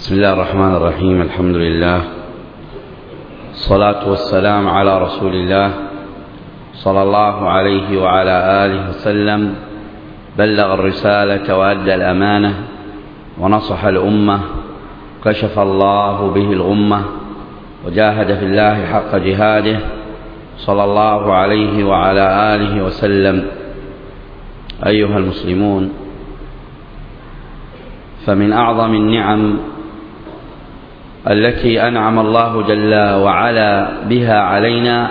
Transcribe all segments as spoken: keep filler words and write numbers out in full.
بسم الله الرحمن الرحيم. الحمد لله، الصلاة والسلام على رسول الله صلى الله عليه وعلى آله وسلم. بلغ الرسالة وأدى الأمانة ونصح الأمة، كشف الله به الغمة، وجاهد في الله حق جهاده صلى الله عليه وعلى آله وسلم. أيها المسلمون، فمن أعظم النعم التي أنعم الله جل وعلا بها علينا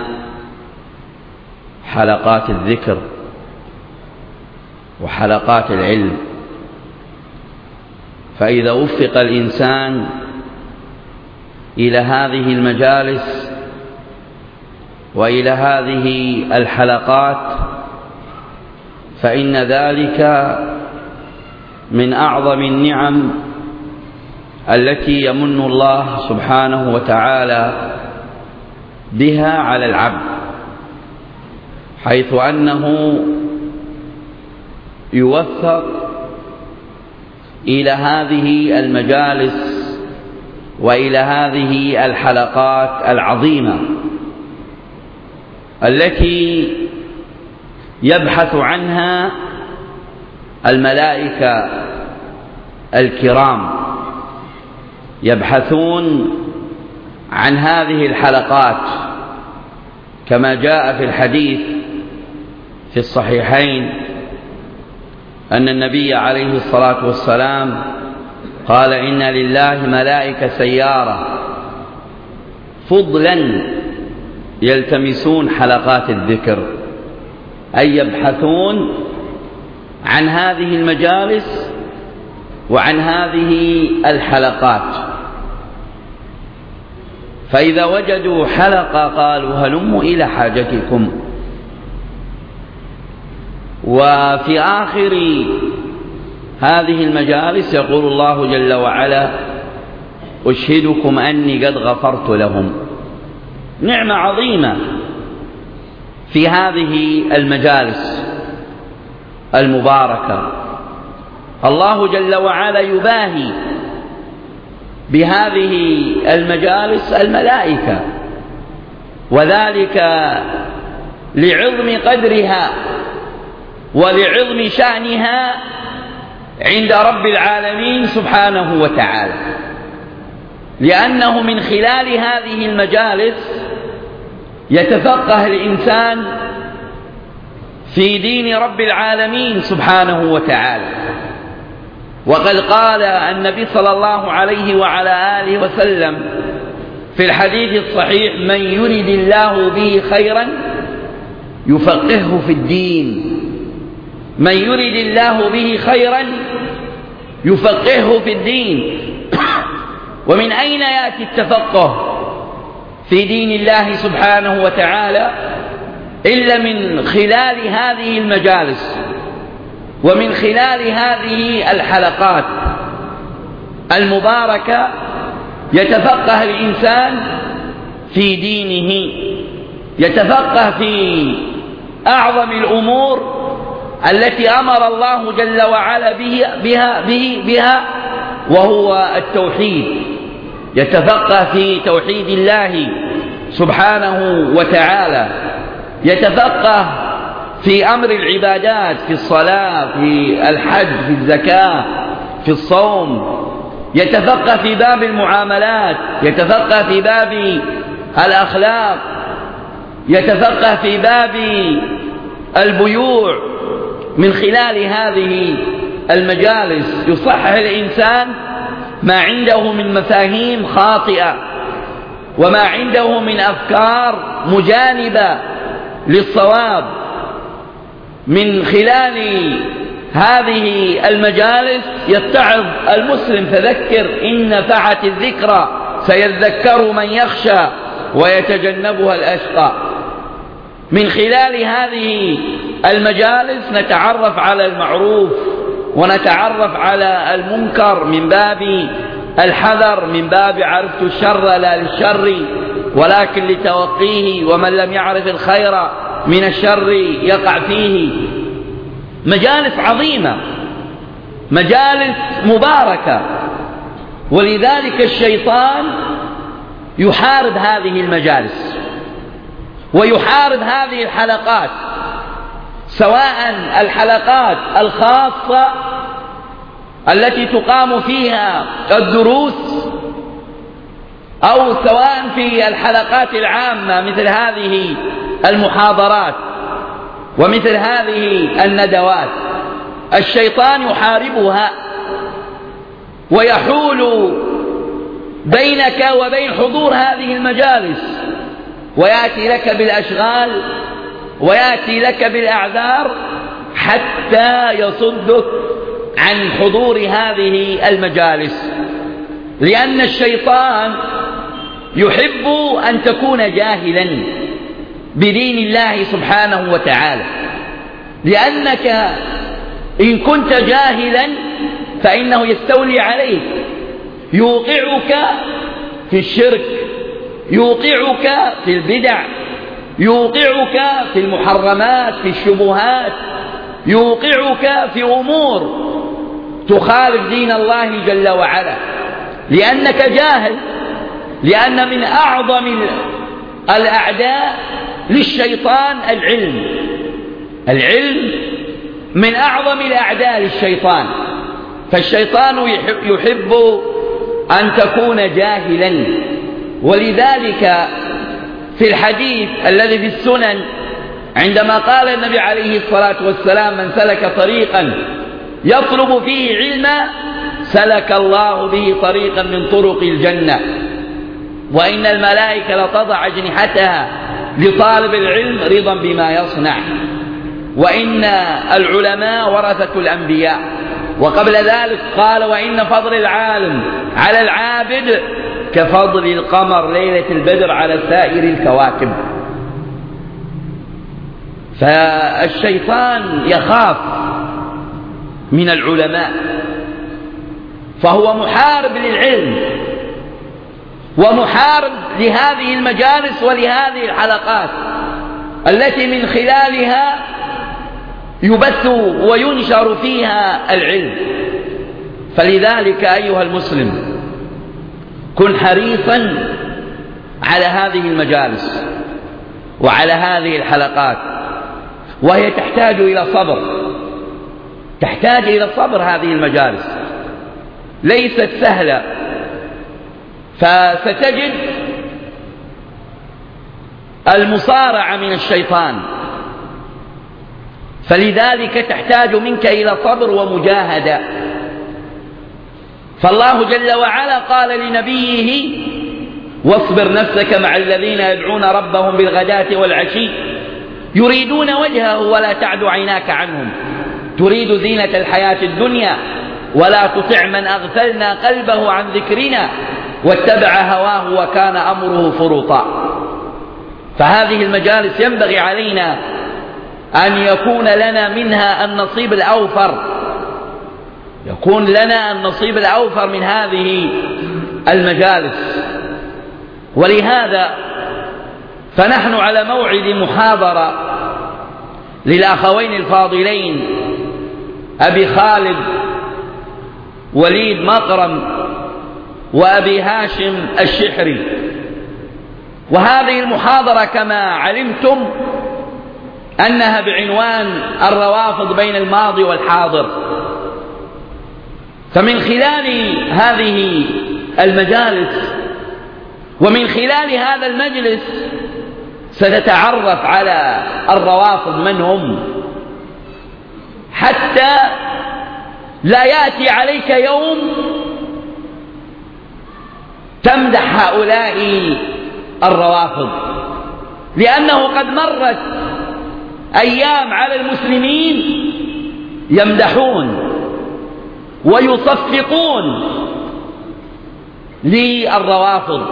حلقات الذكر وحلقات العلم. فإذا وفق الإنسان إلى هذه المجالس وإلى هذه الحلقات فإن ذلك من أعظم النعم التي يمن الله سبحانه وتعالى بها على العبد، حيث أنه يوفق إلى هذه المجالس وإلى هذه الحلقات العظيمة التي يبحث عنها الملائكة الكرام، يبحثون عن هذه الحلقات، كما جاء في الحديث في الصحيحين أن النبي عليه الصلاة والسلام قال: إن لله ملائكة سيارة فضلا يلتمسون حلقات الذكر، أي يبحثون عن هذه المجالس وعن هذه الحلقات، فإذا وجدوا حلقة قالوا: هلموا إلى حاجتكم. وفي آخر هذه المجالس يقول الله جل وعلا: أشهدكم أني قد غفرت لهم. نعمة عظيمة في هذه المجالس المباركة. الله جل وعلا يباهي بهذه المجالس الملائكة، وذلك لعظم قدرها ولعظم شأنها عند رب العالمين سبحانه وتعالى، لأنه من خلال هذه المجالس يتفقه الإنسان في دين رب العالمين سبحانه وتعالى. وقد قال النبي صلى الله عليه وعلى آله وسلم في الحديث الصحيح: من يرد الله به خيرا يفقهه في الدين. من يرد الله به خيرا يفقهه في الدين. ومن أين يأتي التفقه في دين الله سبحانه وتعالى إلا من خلال هذه المجالس ومن خلال هذه الحلقات المباركة. يتفقه الإنسان في دينه، يتفقه في أعظم الأمور التي أمر الله جل وعلا بها, به بها وهو التوحيد. يتفقه في توحيد الله سبحانه وتعالى، يتفقه في أمر العبادات، في الصلاة، في الحج، في الزكاة، في الصوم. يتفقه في باب المعاملات، يتفقه في باب الأخلاق، يتفقه في باب البيوع. من خلال هذه المجالس يصحح الإنسان ما عنده من مفاهيم خاطئة وما عنده من أفكار مجانبة للصواب. من خلال هذه المجالس يتعظ المسلم: فذكر إن نفعت الذكرى سيذكر من يخشى ويتجنبها الأشقى. من خلال هذه المجالس نتعرف على المعروف ونتعرف على المنكر من باب الحذر، من باب عرفت الشر لا للشر ولكن لتوقيه، ومن لم يعرف الخير من الشر يقع فيه. مجالس عظيمة، مجالس مباركة، ولذلك الشيطان يحارب هذه المجالس ويحارب هذه الحلقات، سواء الحلقات الخاصة التي تقام فيها الدروس، أو سواء في الحلقات العامة مثل هذه المحاضرات ومثل هذه الندوات. الشيطان يحاربها ويحول بينك وبين حضور هذه المجالس، ويأتي لك بالأشغال ويأتي لك بالأعذار حتى يصدك عن حضور هذه المجالس، لأن الشيطان يحب أن تكون جاهلا بدين الله سبحانه وتعالى، لأنك إن كنت جاهلا فإنه يستولي عليك، يوقعك في الشرك، يوقعك في البدع، يوقعك في المحرمات، في الشبهات، يوقعك في أمور تخالف دين الله جل وعلا، لأنك جاهل. لأن من أعظم الأعداء للشيطان العلم، العلم من أعظم الأعداء للشيطان، فالشيطان يحب أن تكون جاهلا. ولذلك في الحديث الذي في السنن عندما قال النبي عليه الصلاة والسلام: من سلك طريقا يطلب فيه علما سلك الله به طريقا من طرق الجنة، وإن الملائكة لتضع أجنحتها لطالب العلم رضا بما يصنع، وإن العلماء ورثة الأنبياء. وقبل ذلك قال: وإن فضل العالم على العابد كفضل القمر ليلة البدر على سائر الكواكب. فالشيطان يخاف من العلماء، فهو محارب للعلم ومحارب لهذه المجالس ولهذه الحلقات التي من خلالها يبث وينشر فيها العلم. فلذلك أيها المسلم كن حريصا على هذه المجالس وعلى هذه الحلقات، وهي تحتاج إلى صبر، تحتاج إلى صبر. هذه المجالس ليست سهلة، فستجد المصارعة من الشيطان، فلذلك تحتاج منك إلى صبر ومجاهدة. فالله جل وعلا قال لنبيه: واصبر نفسك مع الذين يدعون ربهم بالغداة والعشي يريدون وجهه ولا تعد عيناك عنهم تريد زينة الحياة الدنيا ولا تطع من أغفلنا قلبه عن ذكرنا واتبع هواه وكان أمره فرطا. فهذه المجالس ينبغي علينا أن يكون لنا منها النصيب الأوفر، يكون لنا النصيب الأوفر من هذه المجالس. ولهذا فنحن على موعد محاضرة للأخوين الفاضلين أبي خالد وليد مقرم وأبي هاشم الشحري، وهذه المحاضرة كما علمتم أنها بعنوان الروافض بين الماضي والحاضر. فمن خلال هذه المجالس ومن خلال هذا المجلس ستتعرف على الروافض من هم، حتى لا يأتي عليك يوم تمدح هؤلاء الروافض، لأنه قد مرت أيام على المسلمين يمدحون ويصفقون للروافض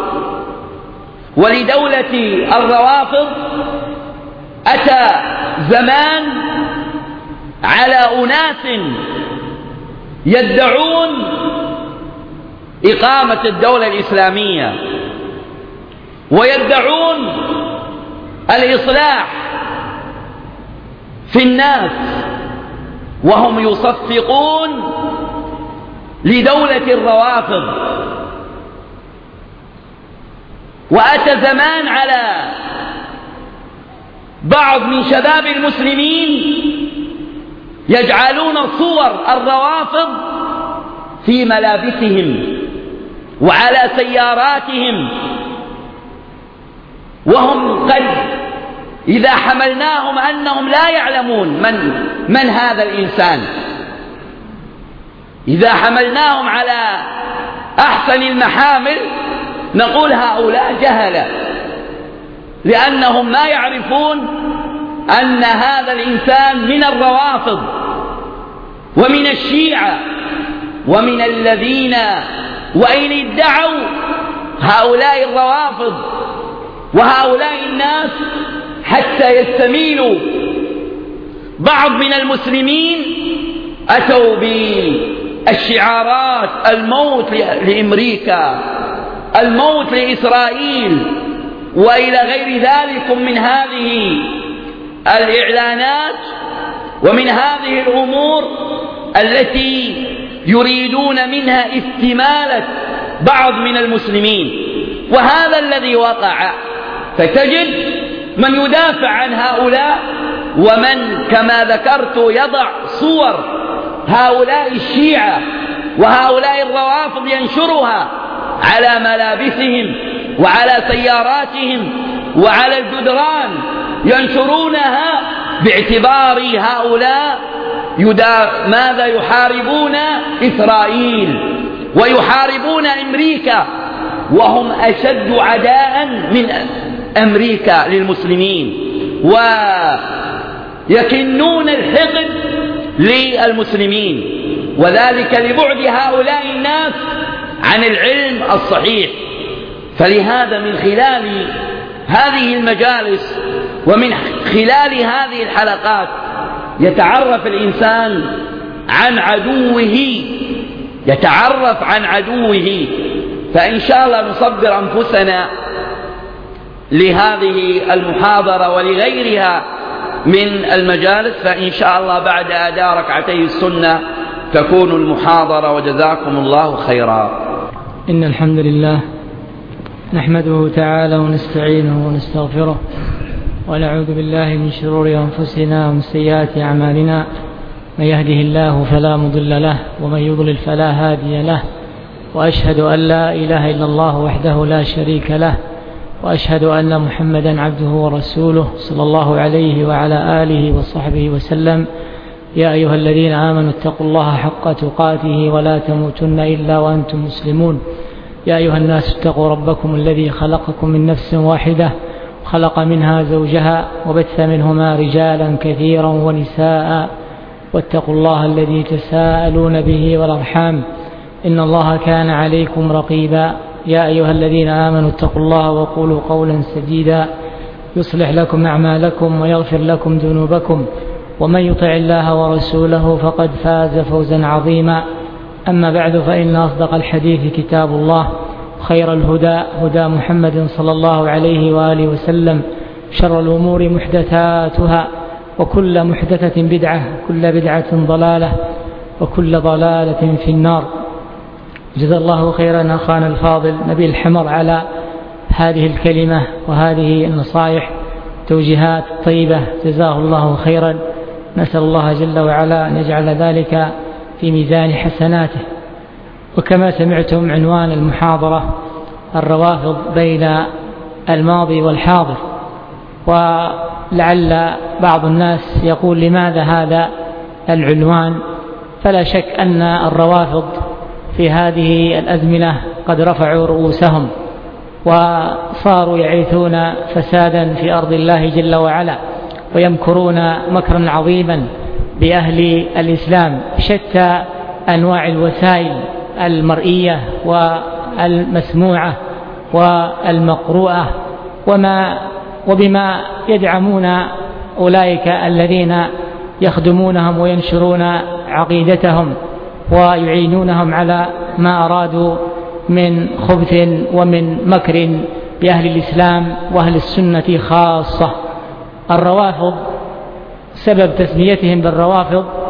ولدولة الروافض. أتى زمان على أناس يدعون إقامة الدولة الإسلامية ويدعون الإصلاح في الناس، وهم يصفقون لدولة الروافض. وأتى زمان على بعض من شباب المسلمين يجعلون صور الروافض في ملابسهم وعلى سياراتهم، وهم قد إذا حملناهم أنهم لا يعلمون من, من هذا الإنسان، إذا حملناهم على أحسن المحامل نقول هؤلاء جهلة، لأنهم ما يعرفون أن هذا الإنسان من الروافض ومن الشيعة ومن الذين وإن ادعوا هؤلاء الروافض وهؤلاء الناس حتى يستميلوا بعض من المسلمين أتوا بالشعارات: الموت لأمريكا، الموت لإسرائيل، وإلى غير ذلك من هذه الإعلانات ومن هذه الأمور التي يريدون منها استمالة بعض من المسلمين. وهذا الذي وقع، فتجد من يدافع عن هؤلاء ومن كما ذكرت يضع صور هؤلاء الشيعة وهؤلاء الروافض ينشرها على ملابسهم وعلى سياراتهم وعلى الجدران، ينشرونها باعتبار هؤلاء يدا ماذا يحاربون إسرائيل ويحاربون أمريكا، وهم أشد عداء من أمريكا للمسلمين، ويكنون الحقد للمسلمين، وذلك لبعد هؤلاء الناس عن العلم الصحيح. فلهذا من خلال هذه المجالس ومن خلال هذه الحلقات يتعرف الإنسان عن عدوه، يتعرف عن عدوه. فإن شاء الله نصبر أنفسنا لهذه المحاضرة ولغيرها من المجالس، فإن شاء الله بعد أداء ركعتي السنة تكون المحاضرة، وجزاكم الله خيرا. إن الحمد لله نحمده تعالى ونستعينه ونستغفره، ونعوذ بالله من شرور أنفسنا ومن سيئات أعمالنا، من يهده الله فلا مضل له ومن يضلل فلا هادي له، وأشهد أن لا إله إلا الله وحده لا شريك له، وأشهد أن محمدا عبده ورسوله صلى الله عليه وعلى آله وصحبه وسلم. يا أيها الذين آمنوا اتقوا الله حق تقاته ولا تموتن إلا وأنتم مسلمون. يا أيها الناس اتقوا ربكم الذي خلقكم من نفس واحدة خلق منها زوجها وبث منهما رجالا كثيرا ونساء، واتقوا الله الذي تساءلون به والأرحام إن الله كان عليكم رقيبا. يا أيها الذين آمنوا اتقوا الله وقولوا قولا سديدا يصلح لكم أعمالكم ويغفر لكم ذنوبكم، ومن يطع الله ورسوله فقد فاز فوزا عظيما. أما بعد، فإن أصدق الحديث كتاب الله، خير الهدى هدى محمد صلى الله عليه وآله وسلم، شر الأمور محدثاتها، وكل محدثة بدعة، كل بدعة ضلالة، وكل ضلالة في النار. جزا الله خيرا أخانا الفاضل نبيل الحمر على هذه الكلمة وهذه النصائح توجيهات طيبة، جزاه الله خيرا. نسأل الله جل وعلا أن يجعل ذلك في ميزان حسناته. وكما سمعتم عنوان المحاضرة: الروافض بين الماضي والحاضر. ولعل بعض الناس يقول لماذا هذا العنوان؟ فلا شك أن الروافض في هذه الأزمنة قد رفعوا رؤوسهم وصاروا يعيثون فسادا في أرض الله جل وعلا، ويمكرون مكرا عظيما بأهل الإسلام بشتى أنواع الوسائل المرئية والمسموعة والمقروءة، وما وبما يدعمون أولئك الذين يخدمونهم وينشرون عقيدتهم ويعينونهم على ما أرادوا من خبث ومن مكر بأهل الإسلام وأهل السنة خاصة. الروافض سبب تسميتهم بالروافض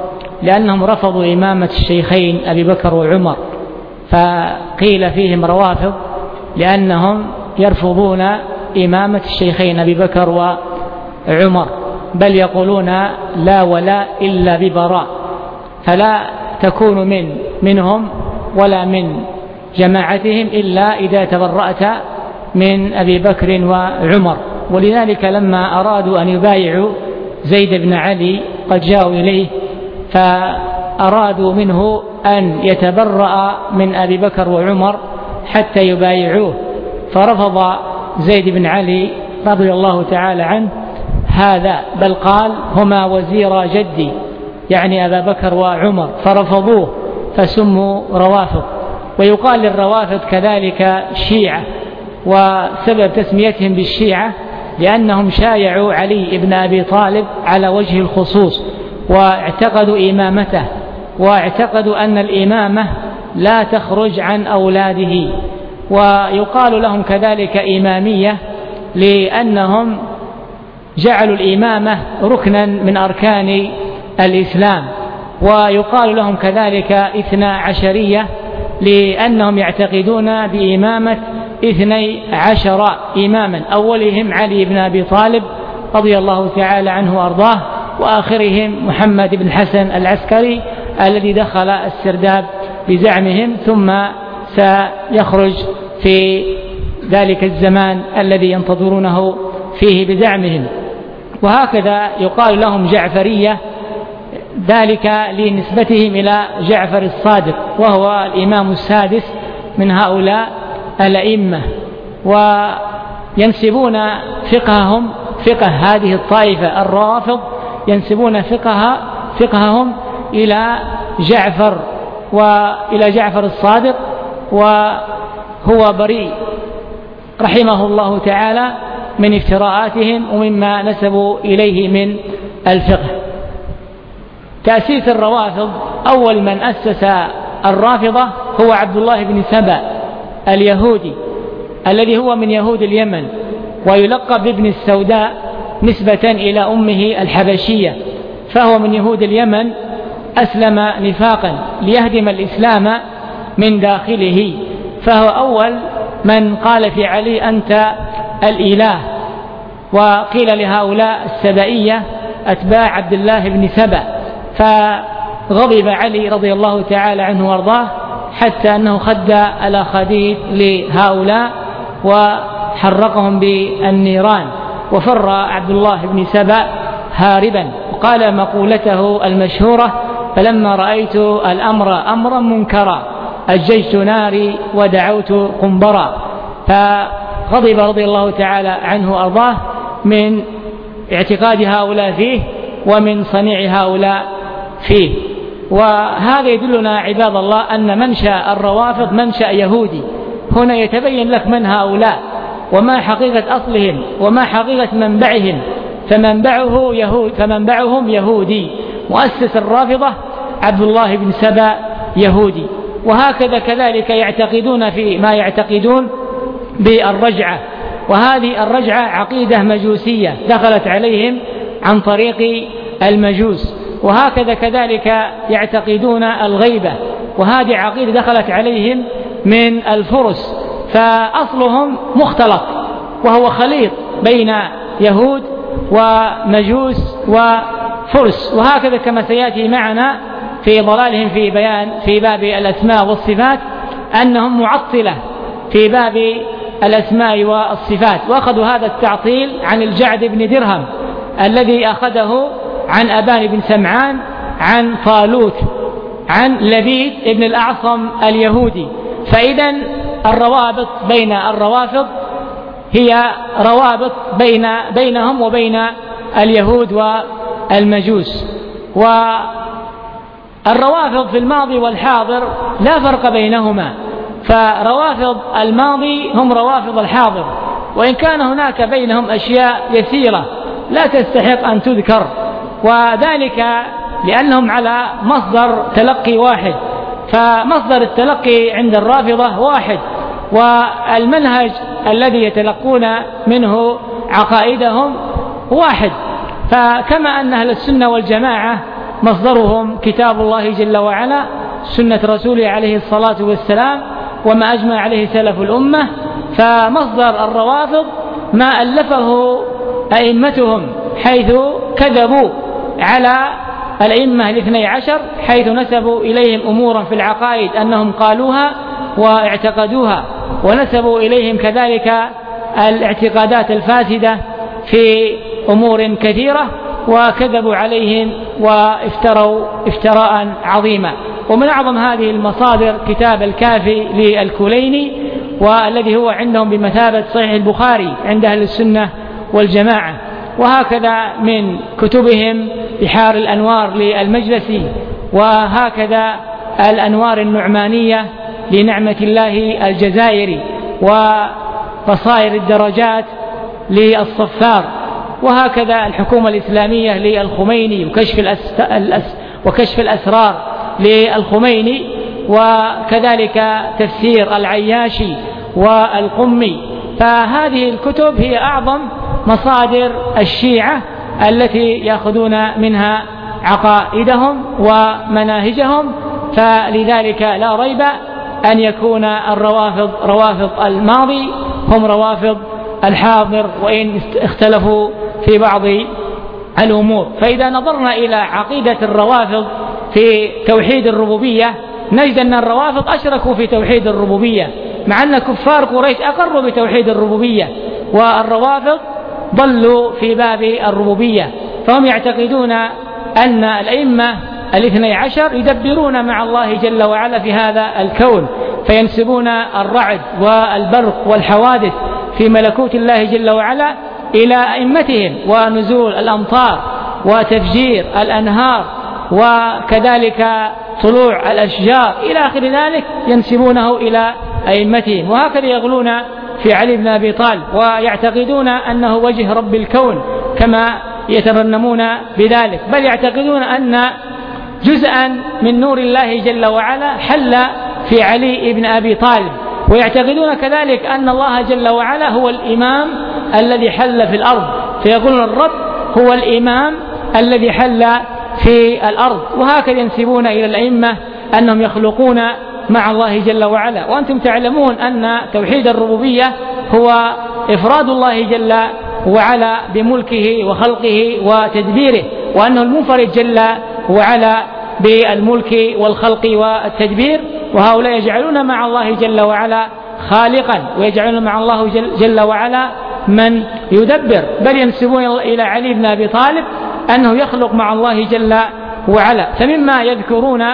لأنهم رفضوا إمامة الشيخين أبي بكر وعمر، فقيل فيهم روافض لأنهم يرفضون إمامة الشيخين أبي بكر وعمر، بل يقولون لا ولا إلا ببراء، فلا تكون من منهم ولا من جماعتهم إلا إذا تبرأت من أبي بكر وعمر. ولذلك لما أرادوا أن يبايعوا زيد بن علي قد جاءوا إليه فأرادوا منه أن يتبرأ من أبي بكر وعمر حتى يبايعوه، فرفض زيد بن علي رضي الله تعالى عنه هذا، بل قال هما وزير جدي يعني أبا بكر وعمر، فرفضوه فسموا روافض. ويقال للروافض كذلك شيعة، وسبب تسميتهم بالشيعة لأنهم شايعوا علي بن أبي طالب على وجه الخصوص، واعتقدوا إمامته، واعتقدوا أن الإمامة لا تخرج عن أولاده. ويقال لهم كذلك إمامية لأنهم جعلوا الإمامة ركنا من أركان الإسلام. ويقال لهم كذلك إثنا عشرية لأنهم يعتقدون بإمامة اثني عشر إماما، أولهم علي بن أبي طالب رضي الله تعالى عنه وأرضاه، وآخرهم محمد بن حسن العسكري الذي دخل السرداب بزعمهم، ثم سيخرج في ذلك الزمان الذي ينتظرونه فيه بزعمهم. وهكذا يقال لهم جعفرية، ذلك لنسبتهم إلى جعفر الصادق وهو الإمام السادس من هؤلاء الأئمة. وينسبون فقههم فقه هذه الطائفة الروافض ينسبون فقه فقههم إلى جعفر وإلى جعفر الصادق، وهو بريء رحمه الله تعالى من افتراءاتهم ومما نسبوا إليه من الفقه. تأسيس الروافض، أول من أسس الرافضة هو عبد الله بن سبأ اليهودي الذي هو من يهود اليمن، ويلقب بابن السوداء نسبة إلى أمه الحبشية، فهو من يهود اليمن، أسلم نفاقا ليهدم الإسلام من داخله، فهو أول من قال في علي أنت الإله. وقيل لهؤلاء السبائية أتباع عبد الله بن سبأ، فغضب علي رضي الله تعالى عنه وارضاه حتى أنه خد الأخاديد لهؤلاء وحرقهم بالنيران، وفر عبد الله بن سبأ هاربا، وقال مقولته المشهورة فلما رأيت الأمر أمرا منكرا أججت ناري ودعوت قنبرا. فغضب رضي الله تعالى عنه وارضاه من اعتقاد هؤلاء فيه ومن صنيع هؤلاء فيه. وهذا يدلنا عباد الله أن منشأ الروافض منشأ يهودي. هنا يتبين لك من هؤلاء وما حقيقة أصلهم وما حقيقة منبعهم، فمنبعه يهود فمنبعهم يهودي. مؤسس الرافضة عبد الله بن سبأ يهودي. وهكذا كذلك يعتقدون في ما يعتقدون بالرجعة، وهذه الرجعة عقيدة مجوسية دخلت عليهم عن طريق المجوس. وهكذا كذلك يعتقدون الغيبة، وهذه عقيدة دخلت عليهم من الفرس، فأصلهم مختلط وهو خليط بين يهود ومجوس وفرس. وهكذا كما سيأتي معنا في ضلالهم في بيان في باب الأسماء والصفات أنهم معطلة في باب الأسماء والصفات، وأخذوا هذا التعطيل عن الجعد بن درهم الذي أخذه عن أبان بن سمعان عن طالوت عن لبيد بن الأعصم اليهودي. فإذا الروابط بين الروافض هي روابط بين بينهم وبين اليهود والمجوس. والروافض في الماضي والحاضر لا فرق بينهما، فروافض الماضي هم روافض الحاضر، وإن كان هناك بينهم أشياء يسيرة لا تستحق أن تذكر، وذلك لأنهم على مصدر تلقي واحد، فمصدر التلقي عند الرافضة واحد، والمنهج الذي يتلقون منه عقائدهم واحد. فكما أن أهل السنة والجماعة مصدرهم كتاب الله جل وعلا، سنة رسوله عليه الصلاة والسلام، وما أجمع عليه سلف الأمة. فمصدر الروافض ما ألفه أئمتهم، حيث كذبوا على الأئمة الاثني عشر، حيث نسبوا إليهم أمورا في العقائد أنهم قالوها واعتقدوها، ونسبوا إليهم كذلك الاعتقادات الفاسدة في أمور كثيرة، وكذبوا عليهم وافتروا افتراء عظيما. ومن أعظم هذه المصادر كتاب الكافي للكليني، والذي هو عندهم بمثابة صحيح البخاري عند أهل السنة والجماعة. وهكذا من كتبهم بحار الأنوار للمجلسي، وهكذا الأنوار النعمانية لنعمة الله الجزائري، وبصائر الدرجات للصفار، وهكذا الحكومة الإسلامية للخميني، وكشف, الأس... الأس... وكشف الأسرار للخميني، وكذلك تفسير العياشي والقمي. فهذه الكتب هي أعظم مصادر الشيعة التي يأخذون منها عقائدهم ومناهجهم. فلذلك لا ريب أن يكون الروافض روافض الماضي هم روافض الحاضر، وإن اختلفوا في بعض الأمور. فإذا نظرنا إلى عقيدة الروافض في توحيد الربوبية، نجد أن الروافض أشركوا في توحيد الربوبية، مع أن كفار قريش أقروا بتوحيد الربوبية، والروافض ضلوا في باب الربوبية. فهم يعتقدون أن الأئمة الاثني عشر يدبرون مع الله جل وعلا في هذا الكون، فينسبون الرعد والبرق والحوادث في ملكوت الله جل وعلا إلى أئمتهم، ونزول الأمطار وتفجير الأنهار وكذلك طلوع الأشجار إلى آخر ذلك ينسبونه إلى أئمتهم. وهكذا يغلون في علي بن أبي طالب، ويعتقدون أنه وجه رب الكون كما يترنمون بذلك، بل يعتقدون أن جزءا من نور الله جل وعلا حل في علي بن أبي طالب، ويعتقدون كذلك أن الله جل وعلا هو الإمام الذي حل في الأرض، فيقولون الرب هو الإمام الذي حل في الأرض. وهكذا ينسبون إلى الأئمة أنهم يخلقون مع الله جل وعلا. وأنتم تعلمون أن توحيد الربوبية هو إفراد الله جل وعلا بملكه وخلقه وتدبيره، وأنه المنفرد جل وعلا بالملك والخلق والتدبير. وهؤلاء يجعلون مع الله جل وعلا خالقا، ويجعلون مع الله جل, جل وعلا من يدبر، بل ينسبون إلى علي بن أبي طالب أنه يخلق مع الله جل وعلا. فمما يذكرون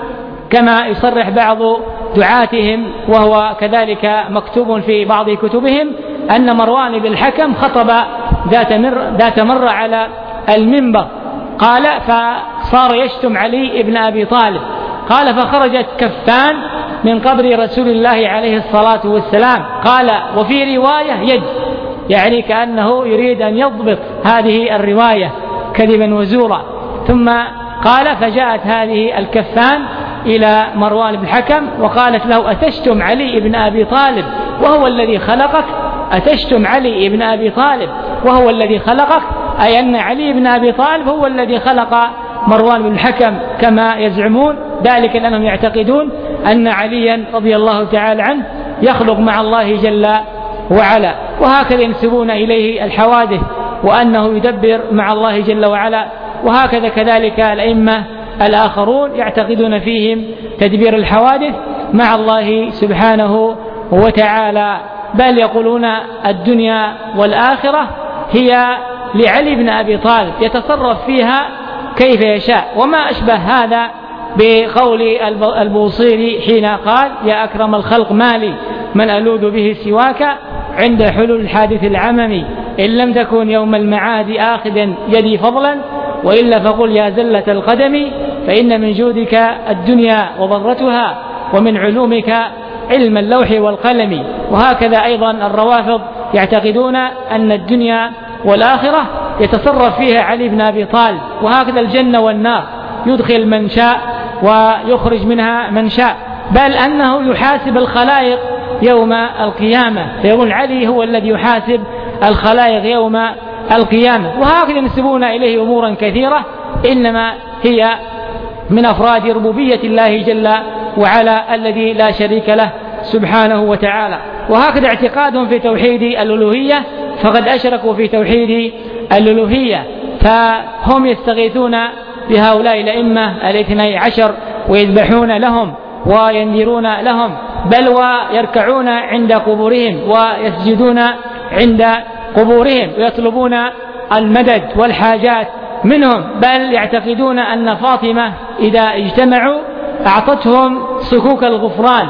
كما يصرح بعض دعاتهم، وهو كذلك مكتوب في بعض كتبهم، أن مروان بن الحكم خطب ذات مرة, ذات مرة على المنبر، قال فصار يشتم علي بن أبي طالب، قال فخرجت كفان من قبر رسول الله عليه الصلاة والسلام، قال وفي رواية يد، يعني كأنه يريد أن يضبط هذه الرواية كذبا وزورا. ثم قال فجاءت هذه الكفان إلى مروان بن الحكم وقالت له أتشتم علي بن أبي طالب وهو الذي خلقك؟ أتشتم علي بن أبي طالب وهو الذي خلقك؟ أي أن علي بن أبي طالب هو الذي خلق مروان بن الحكم كما يزعمون، ذلك لأنهم يعتقدون أن عليا رضي الله تعالى عنه يخلق مع الله جل وعلا. وهكذا ينسبون إليه الحوادث وأنه يدبر مع الله جل وعلا. وهكذا كذلك الأئمة الآخرون يعتقدون فيهم تدبير الحوادث مع الله سبحانه وتعالى، بل يقولون الدنيا والآخرة هي لعلي بن أبي طالب يتصرف فيها كيف يشاء. وما أشبه هذا بقول البوصيري حين قال يا أكرم الخلق مالي من ألوذ به سواك عند حلول الحادث العممي، إن لم تكن يوم المعاد آخذا يدي فضلا وإلا فقل يا زلة القدم، فإن من جودك الدنيا وضرتها ومن علومك علم اللوح والقلم. وهكذا أيضا الروافض يعتقدون أن الدنيا والآخرة يتصرف فيها علي بن أبي طالب، وهكذا الجنة والنار يدخل من شاء ويخرج منها من شاء، بل أنه يحاسب الخلائق يوم القيامة، فيقول علي هو الذي يحاسب الخلائق يوم القيامة. وهكذا ينسبون إليه أمورا كثيرة، إنما هي من أفراد ربوبية الله جل وعلا الذي لا شريك له سبحانه وتعالى. وهكذا اعتقادهم في توحيد الألوهية، فقد أشركوا في توحيد الألوهية، فهم يستغيثون بهؤلاء الأئمة الاثني عشر ويذبحون لهم وينذرون لهم، بل ويركعون عند قبورهم ويسجدون عند قبورهم ويطلبون المدد والحاجات منهم، بل يعتقدون أن فاطمة إذا اجتمعوا أعطتهم صكوك الغفران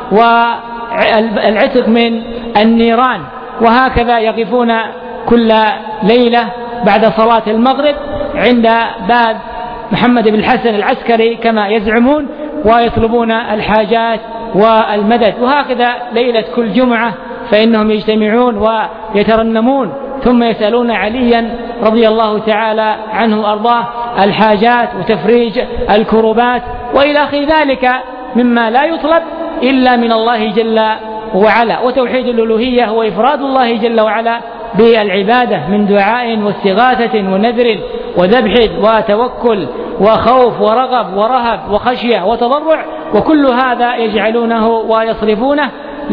والعتق من النيران. وهكذا يقفون كل ليلة بعد صلاة المغرب عند باب محمد بن الحسن العسكري كما يزعمون ويطلبون الحاجات والمدد. وهكذا ليلة كل جمعة فإنهم يجتمعون ويترنمون ثم يسألون عليا رضي الله تعالى عنه وأرضاه الحاجات وتفريج الكروبات وإلى آخر ذلك مما لا يطلب إلا من الله جل وعلا. وتوحيد الألوهية هو إفراد الله جل وعلا بالعبادة من دعاء واستغاثة ونذر وذبح وتوكل وخوف ورغب ورهب وخشية وتضرع، وكل هذا يجعلونه ويصرفونه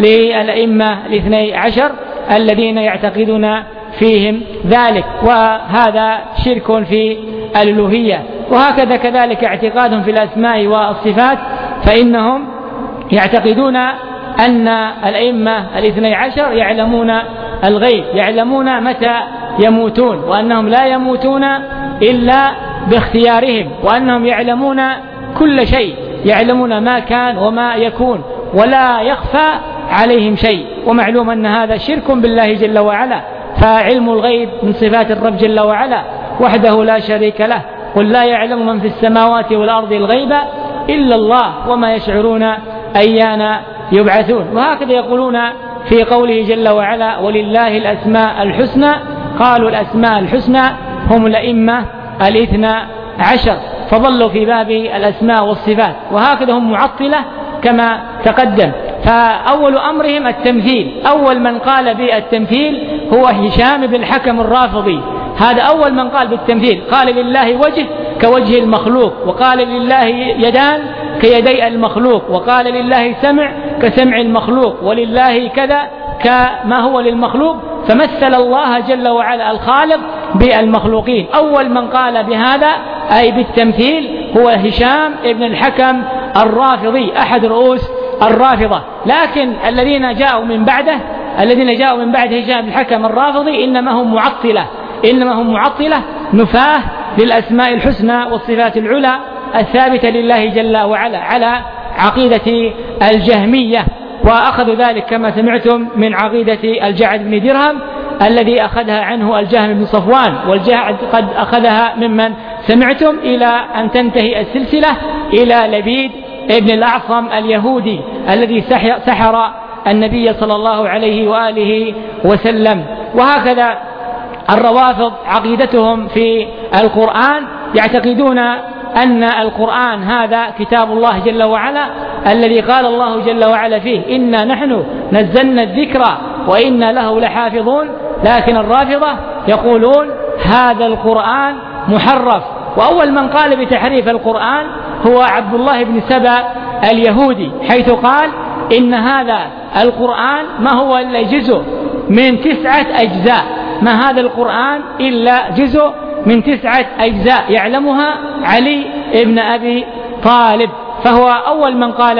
للأئمة الاثني عشر الذين يعتقدون فيهم ذلك، وهذا شرك في الألوهية. وهكذا كذلك اعتقادهم في الأسماء والصفات، فإنهم يعتقدون أن الأئمة الاثني عشر يعلمون الغيب، يعلمون متى يموتون، وأنهم لا يموتون إلا باختيارهم، وأنهم يعلمون كل شيء، يعلمون ما كان وما يكون ولا يخفى عليهم شيء. ومعلوم أن هذا شرك بالله جل وعلا، فعلم الغيب من صفات الرب جل وعلا وحده لا شريك له. قل لا يعلم من في السماوات والأرض الغيب إلا الله وما يشعرون أيان يبعثون. وهكذا يقولون في قوله جل وعلا ولله الأسماء الحسنى، قالوا الأسماء الحسنى هم الأئمة الاثنى عشر، فظلوا في باب الأسماء والصفات. وهكذا هم معطلة كما تقدم. فأول أمرهم التمثيل، أول من قال بالتمثيل هو هشام بن الحكم الرافضي، هذا أول من قال بالتمثيل، قال لله وجه كوجه المخلوق، وقال لله يدان كيدي المخلوق، وقال لله سمع كسمع المخلوق، ولله كذا كما هو للمخلوق، فمثل الله جل وعلا الخالق بالمخلوقين. أول من قال بهذا أي بالتمثيل هو هشام بن الحكم الرافضي أحد رؤوس الرافضة. لكن الذين جاءوا من بعده الذين جاءوا من بعد هشام بن الحكم الرافضي إنما هم معطلة إنما هم معطلة نفاه للأسماء الحسنى والصفات العلى الثابتة لله جل وعلا على عقيدة الجهمية، وأخذوا ذلك كما سمعتم من عقيدة الجعد بن درهم الذي أخذها عنه الجهم بن صفوان، والجعد قد أخذها ممن سمعتم إلى أن تنتهي السلسلة إلى لبيد ابن الأعصم اليهودي الذي سحر النبي صلى الله عليه وآله وسلم. وهكذا الروافض عقيدتهم في القرآن، يعتقدون أن القرآن هذا كتاب الله جل وعلا الذي قال الله جل وعلا فيه إنا نحن نزلنا الذكر وإنا له لحافظون. لكن الرافضة يقولون هذا القرآن محرف. وأول من قال بتحريف القرآن هو عبد الله بن سبأ اليهودي، حيث قال إن هذا القرآن ما هو إلا جزء من تسعة أجزاء، ما هذا القرآن إلا جزء من تسعة أجزاء يعلمها علي ابن أبي طالب. فهو أول من قال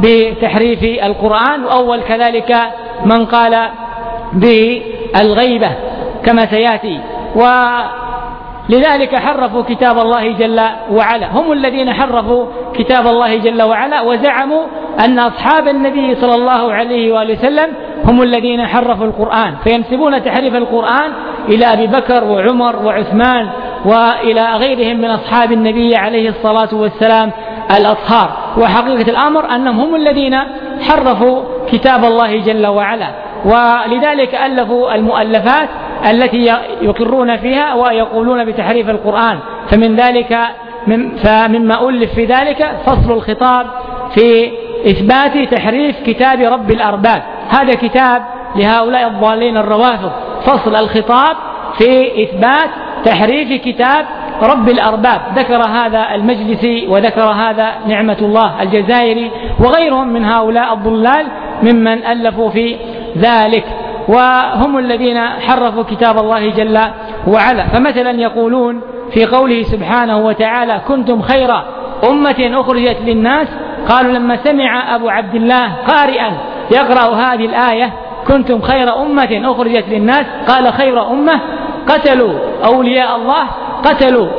بتحريف القرآن، وأول كذلك من قال بالغيبة كما سيأتي. ولذلك حرفوا كتاب الله جل وعلا، هم الذين حرفوا كتاب الله جل وعلا، وزعموا أن أصحاب النبي صلى الله عليه وآله وسلم هم الذين حرفوا القرآن، فينسبون تحريف القرآن إلى أبي بكر وعمر وعثمان وإلى غيرهم من أصحاب النبي عليه الصلاة والسلام الأطهار. وحقيقة الأمر أنهم هم الذين حرفوا كتاب الله جل وعلا، ولذلك ألفوا المؤلفات التي يقرون فيها ويقولون بتحريف القرآن. فمن ذلك فمما ألف في ذلك فصل الخطاب في إثبات تحريف كتاب رب الأرباب، هذا كتاب لهؤلاء الضالين الروافض، فصل الخطاب في إثبات تحريف كتاب رب الأرباب. ذكر هذا المجلسي وذكر هذا نعمة الله الجزائري وغيرهم من هؤلاء الضلال ممن ألفوا في ذلك، وهم الذين حرفوا كتاب الله جل وعلا. فمثلا يقولون في قوله سبحانه وتعالى كنتم خير أمة أخرجت للناس، قالوا لما سمع أبو عبد الله قارئا يقرأ هذه الآية كنتم خير أمة أخرجت للناس، قال خير أمة قتلوا أولياء الله، قتلوا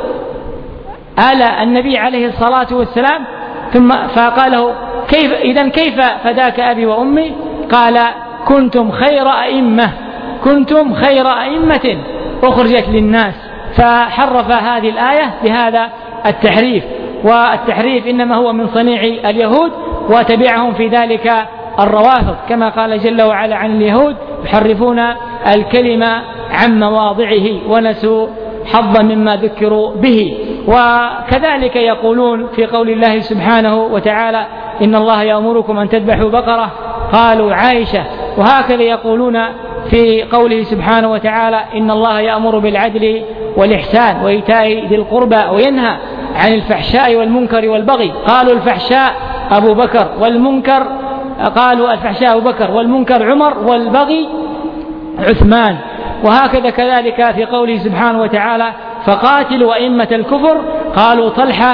آل النبي عليه الصلاة والسلام. ثم فقاله كيف إذن كيف فداك أبي وأمي؟ قال كنتم خير أئمة، كنتم خير أئمة أخرجت للناس. فحرف هذه الآية بهذا التحريف، والتحريف إنما هو من صنيع اليهود وتبعهم في ذلك الروافض، كما قال جل وعلا عن اليهود يحرفون الكلمة عن مواضعه ونسوا حظا مما ذكروا به. وكذلك يقولون في قول الله سبحانه وتعالى إن الله يأمركم أن تذبحوا بقرة، قالوا عائشة. وهكذا يقولون في قوله سبحانه وتعالى إن الله يأمر بالعدل والإحسان وإيتاء ذي القربى وينهى عن الفحشاء والمنكر والبغي، قالوا الفحشاء أبو بكر والمنكر، قالوا الفحشاء أبو بكر والمنكر عمر والبغي عثمان. وهكذا كذلك في قوله سبحانه وتعالى فقاتلوا أئمة الكفر، قالوا طلحة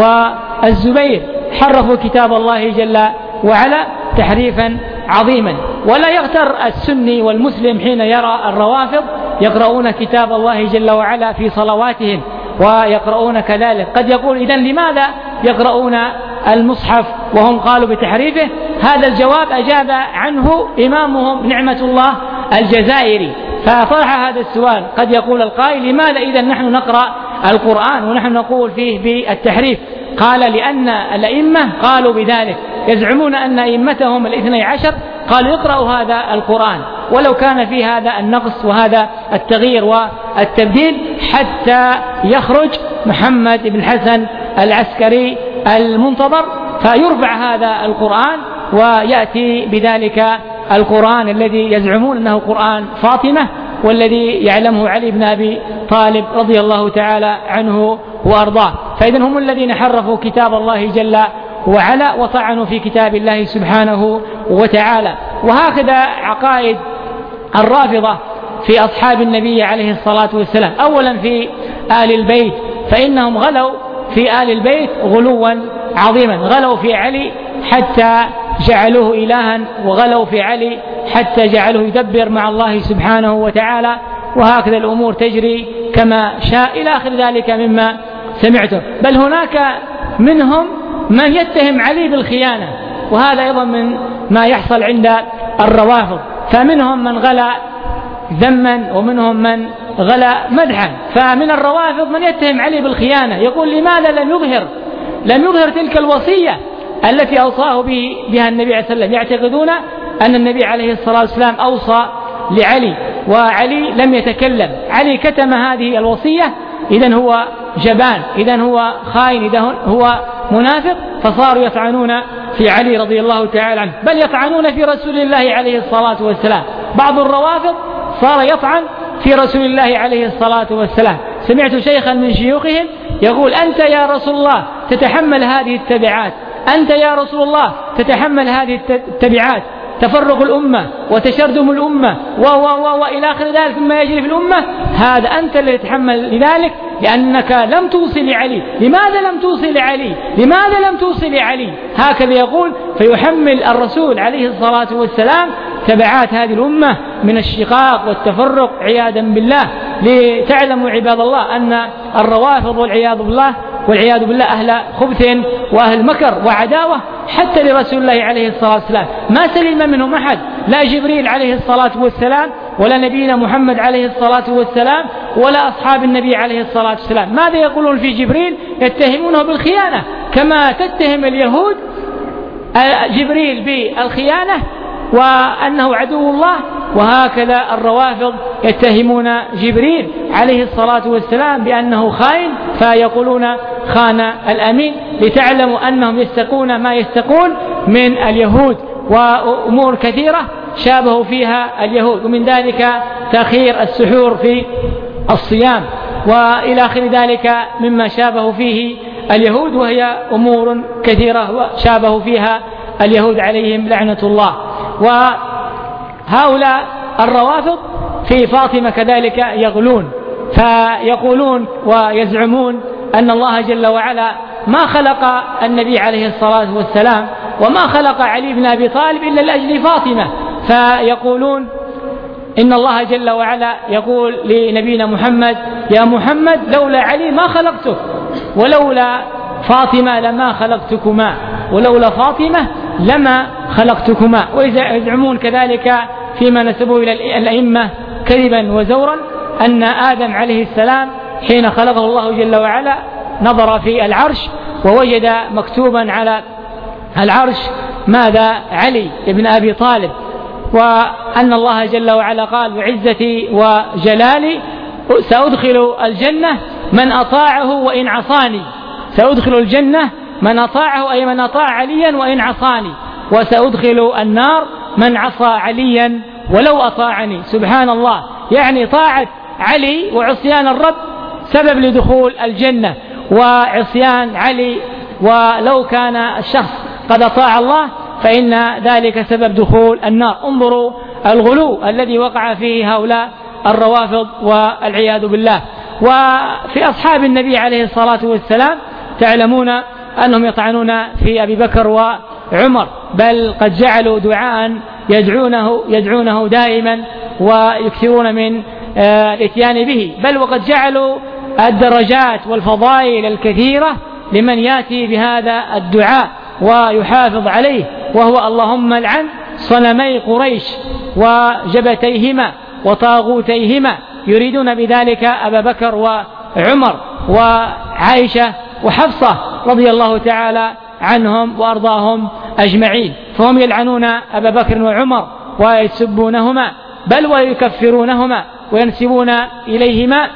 والزبير. حرفوا كتاب الله جل وعلا تحريفا عظيما. ولا يغتر السني والمسلم حين يرى الروافض يقرؤون كتاب الله جل وعلا في صلواتهم ويقرؤون كذلك. قد يقول إذن لماذا يقرؤون المصحف وهم قالوا بتحريفه؟ هذا الجواب أجاب عنه إمامهم نعمة الله الجزائري، فطرح هذا السؤال. قد يقول القائل لماذا إذن نحن نقرأ القرآن ونحن نقول فيه بالتحريف؟ قال لأن الأئمة قالوا بذلك، يزعمون أن أئمتهم الاثني عشر قالوا يقرأوا هذا القرآن ولو كان فيه هذا النقص وهذا التغيير والتبديل حتى يخرج محمد بن الحسن العسكري المنتظر فيرفع هذا القرآن ويأتي بذلك القرآن الذي يزعمون أنه قرآن فاطمة والذي يعلمه علي بن أبي طالب رضي الله تعالى عنه وأرضاه. فإذن هم الذين حرفوا كتاب الله جل وعلا وطعنوا في كتاب الله سبحانه وتعالى. وهكذا عقائد الرافضة في أصحاب النبي عليه الصلاة والسلام. أولا في آل البيت، فإنهم غلوا في آل البيت غلوا عظيما، غلوا في علي حتى جعلوه إلها، وغلوا في علي حتى جعلوه يدبر مع الله سبحانه وتعالى. وهكذا الأمور تجري كما شاء إلى آخر ذلك مما سمعتم. بل هناك منهم من يتهم علي بالخيانة، وهذا أيضا من ما يحصل عند الروافض. فمنهم من غلا ذما ومنهم من غلا مدحا. فمن الروافض من يتهم علي بالخيانة، يقول لماذا لم يظهر لم يظهر تلك الوصية التي أوصاه به بها النبي عليه الصلاة والسلام. يعتقدون أن النبي عليه الصلاة والسلام أوصى لعلي وعلي لم يتكلم، علي كتم هذه الوصية، إذن هو جبان، إذن هو خائن، إذن هو منافق. فصاروا يطعنون في علي رضي الله تعالى عنه، بل يطعنون في رسول الله عليه الصلاة والسلام. بعض الروافض صار يطعن في رسول الله عليه الصلاة والسلام. سمعت شيخا من شيوخهم يقول أنت يا رسول الله تتحمل هذه التبعات، أنت يا رسول الله تتحمل هذه التبعات، تفرق الأمة وتشردم الأمة و و و وإلى آخر ذلك مما يجري في الأمة، هذا أنت الذي تتحمل لذلك لأنك لم توصي لعلي. لماذا لم توصي لعلي؟ لماذا لم توصي لعلي؟ هكذا يقول. فيحمل الرسول عليه الصلاة والسلام تبعات هذه الأمة من الشقاق والتفرق عياذا بالله. لتعلموا عباد الله أن الروافض والعياذ بالله والعياذ بالله أهل خبث وأهل مكر وعداوة حتى لرسول الله عليه الصلاة والسلام. ما سلم منهم أحد، لا جبريل عليه الصلاة والسلام ولا نبينا محمد عليه الصلاة والسلام ولا أصحاب النبي عليه الصلاة والسلام. ماذا يقولون في جبريل؟ يتهمونه بالخيانة كما تتهم اليهود جبريل بالخيانة وأنه عدو الله. وهكذا الروافض يتهمون جبريل عليه الصلاة والسلام بأنه خائن، فيقولون خان الأمين، لتعلموا أنهم يستقون ما يستقون من اليهود وأمور كثيرة شابهوا فيها اليهود، ومن ذلك تأخير السحور في الصيام. وإلى آخر ذلك مما شابه فيه اليهود، وهي أمور كثيرة شابه فيها اليهود عليهم لعنة الله. وهؤلاء الروافض في فاطمة كذلك يغلون، فيقولون ويزعمون أن الله جل وعلا ما خلق النبي عليه الصلاة والسلام وما خلق علي بن أبي طالب إلا لأجل فاطمة، فيقولون إن الله جل وعلا يقول لنبينا محمد: يا محمد لولا علي ما خلقتك، ولولا فاطمة لما خلقتكما، ولولا فاطمة لما خلقتكما. ويزعمون كذلك فيما نسبوا إلى الأئمة كذبا وزورا أن آدم عليه السلام حين خلقه الله جل وعلا نظر في العرش ووجد مكتوبا على العرش ماذا؟ علي بن أبي طالب، وأن الله جل وعلا قال: بعزتي وجلالي سأدخل الجنة من أطاعه وإن عصاني، سأدخل الجنة من أطاعه أي من أطاع عليا وإن عصاني، وسأدخل النار من عصى عليا ولو أطاعني. سبحان الله، يعني طاعة علي وعصيان الرب سبب لدخول الجنة، وعصيان علي ولو كان الشخص قد أطاع الله فإن ذلك سبب دخول النار. انظروا الغلو الذي وقع فيه هؤلاء الروافض والعياذ بالله. وفي أصحاب النبي عليه الصلاة والسلام تعلمون أنهم يطعنون في أبي بكر وعمر، بل قد جعلوا دعاء يدعونه, يدعونه دائما ويكثرون من الاتيان به، بل وقد جعلوا الدرجات والفضائل الكثيرة لمن يأتي بهذا الدعاء ويحافظ عليه، وهو: اللهم العن صنمي قريش وجبتيهما وطاغوتيهما، يريدون بذلك أبا بكر وعمر وعائشة وحفصة رضي الله تعالى عنهم وأرضاهم أجمعين. فهم يلعنون أبا بكر وعمر ويسبونهما بل ويكفرونهما وينسبون إليهما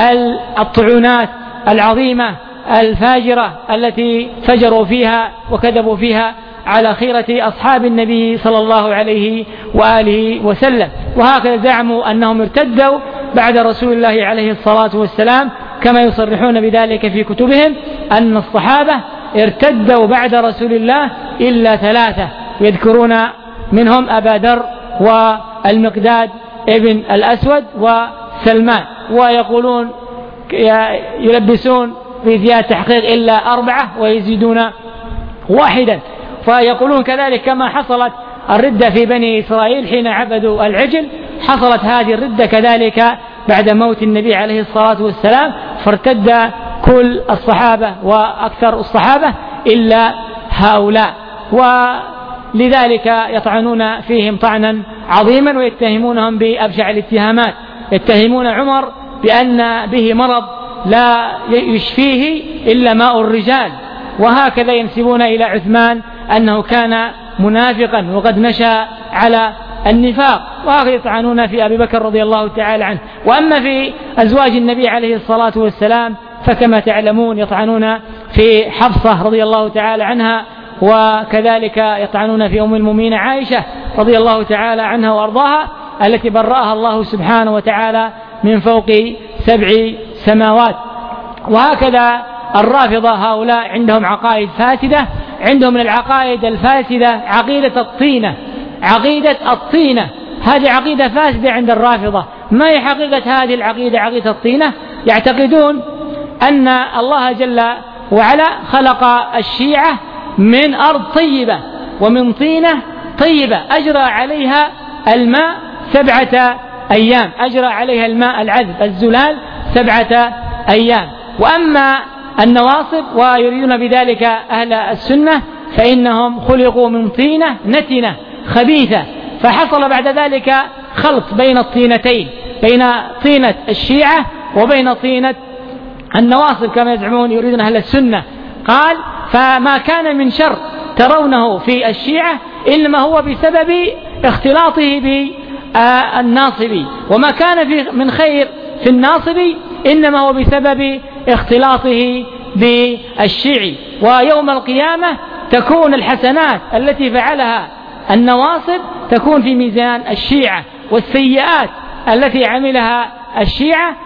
الطعونات العظيمة الفاجرة التي فجروا فيها وكذبوا فيها على خيرة أصحاب النبي صلى الله عليه وآله وسلم. وهكذا زعموا أنهم ارتدوا بعد رسول الله عليه الصلاة والسلام، كما يصرحون بذلك في كتبهم أن الصحابة ارتدوا بعد رسول الله إلا ثلاثة، يذكرون منهم أبا ذر والمقداد ابن الأسود وسلمان، ويقولون يلبسون في زيادة تحقيق إلا أربعة ويزيدون واحدا. فيقولون كذلك كما حصلت الردة في بني إسرائيل حين عبدوا العجل، حصلت هذه الردة كذلك بعد موت النبي عليه الصلاة والسلام، فارتد كل الصحابة وأكثر الصحابة إلا هؤلاء، ولذلك يطعنون فيهم طعنا عظيما ويتهمونهم بأبشع الاتهامات. يتهمون عمر بأن به مرض لا يشفيه إلا ماء الرجال، وهكذا ينسبون إلى عثمان أنه كان منافقا وقد نشأ على النفاق، وهكذا يطعنون في أبي بكر رضي الله تعالى عنه. وأما في أزواج النبي عليه الصلاة والسلام فكما تعلمون يطعنون في حفصة رضي الله تعالى عنها، وكذلك يطعنون في أم المؤمنين عائشة رضي الله تعالى عنها وأرضاها التي برأها الله سبحانه وتعالى من فوق سبع سماوات. وهكذا الرافضة هؤلاء عندهم عقائد فاسدة، عندهم من العقائد الفاسدة عقيدة الطينة. عقيدة الطينة هذه عقيدة فاسدة عند الرافضة. ما هي حقيقة هذه العقيدة؟ عقيدة الطينة يعتقدون أن الله جل وعلا خلق الشيعة من أرض طيبة ومن طينة طيبة أجرى عليها الماء سبعة أيام، أجرى عليها الماء العذب الزلال سبعة أيام. وأما النواصب ويريدون بذلك أهل السنة فإنهم خلقوا من طينة نتنة خبيثة، فحصل بعد ذلك خلط بين الطينتين، بين طينة الشيعة وبين طينة النواصب كما يزعمون يريدون أهل السنة. قال: فما كان من شر ترونه في الشيعة إنما هو بسبب اختلاطه بالناصبي، وما كان في من خير في الناصبي إنما هو بسبب اختلاطه بالشيعي. ويوم القيامة تكون الحسنات التي فعلها النواصب تكون في ميزان الشيعة، والسيئات التي عملها الشيعة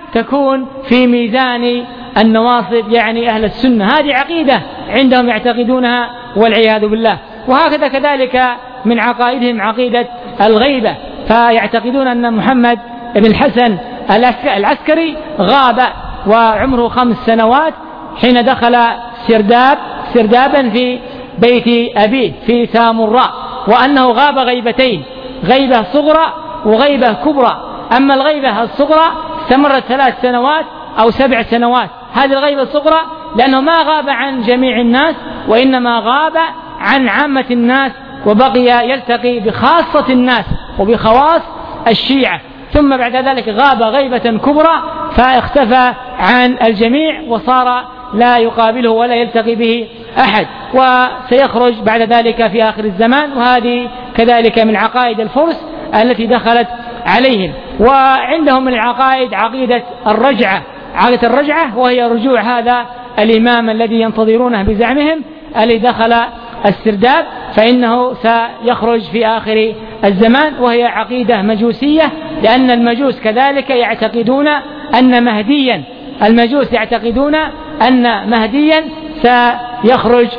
تكون في ميزان النواصب يعني أهل السنة. هذه عقيدة عندهم يعتقدونها والعياذ بالله. وهكذا كذلك من عقائدهم عقيدة الغيبة، فيعتقدون أن محمد بن الحسن العسكري غاب وعمره خمس سنوات حين دخل سرداب سردابا في بيت أبيه في سامراء، وأنه غاب غيبتين، غيبة صغرى وغيبة كبرى. أما الغيبة الصغرى استمرت ثلاث سنوات أو سبع سنوات، هذه الغيبة الصغرى لأنه ما غاب عن جميع الناس وإنما غاب عن عامة الناس، وبقي يلتقي بخاصة الناس وبخواص الشيعة. ثم بعد ذلك غاب غيبة كبرى فاختفى عن الجميع وصار لا يقابله ولا يلتقي به أحد، وسيخرج بعد ذلك في آخر الزمان. وهذه كذلك من عقائد الفرس التي دخلت عليهم. وعندهم من العقائد عقيدة الرجعة، عقيدة الرجعة وهي رجوع هذا الإمام الذي ينتظرونه بزعمهم الذي دخل السرداب، فإنه سيخرج في آخر الزمان، وهي عقيدة مجوسية، لأن المجوس كذلك يعتقدون أن مهديا المجوس يعتقدون أن مهديا سيخرج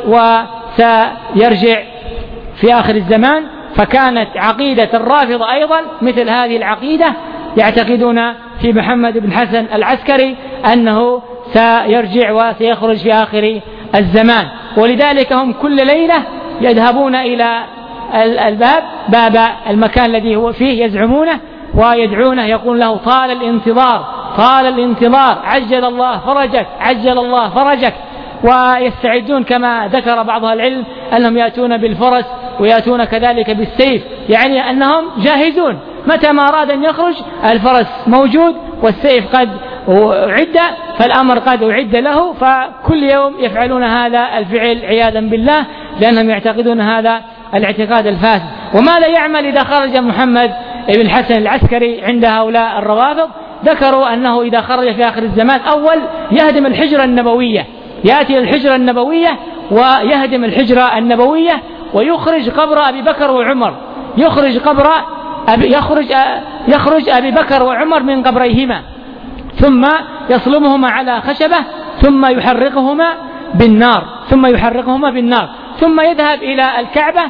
وسيرجع في آخر الزمان. فكانت عقيدة الرافضة أيضا مثل هذه العقيدة، يعتقدون في محمد بن حسن العسكري أنه سيرجع وسيخرج في آخر الزمان. ولذلك هم كل ليلة يذهبون إلى الباب باب المكان الذي هو فيه يزعمونه ويدعونه، يقول له طال الانتظار طال الانتظار عجل الله فرجك عجل الله فرجك. ويستعدون كما ذكر بعض العلم أنهم يأتون بالفرس ويأتون كذلك بالسيف، يعني أنهم جاهزون متى ما أراد أن يخرج الفرس موجود والسيف قد أعد، فالأمر قد أعد له. فكل يوم يفعلون هذا الفعل عياذا بالله، لأنهم يعتقدون هذا الاعتقاد الفاسد. وماذا يعمل إذا خرج محمد بن الحسن العسكري عند هؤلاء الروافض؟ ذكروا أنه إذا خرج في آخر الزمان أول يهدم الحجرة النبوية، يأتي الحجرة النبوية ويهدم الحجرة النبوية ويخرج قبر أبي بكر وعمر، يخرج قبر أبي يخرج يخرج أبي بكر وعمر من قبريهما، ثم يصلمهما على خشبة ثم يحرقهما بالنار ثم يحرقهما بالنار ثم يذهب إلى الكعبة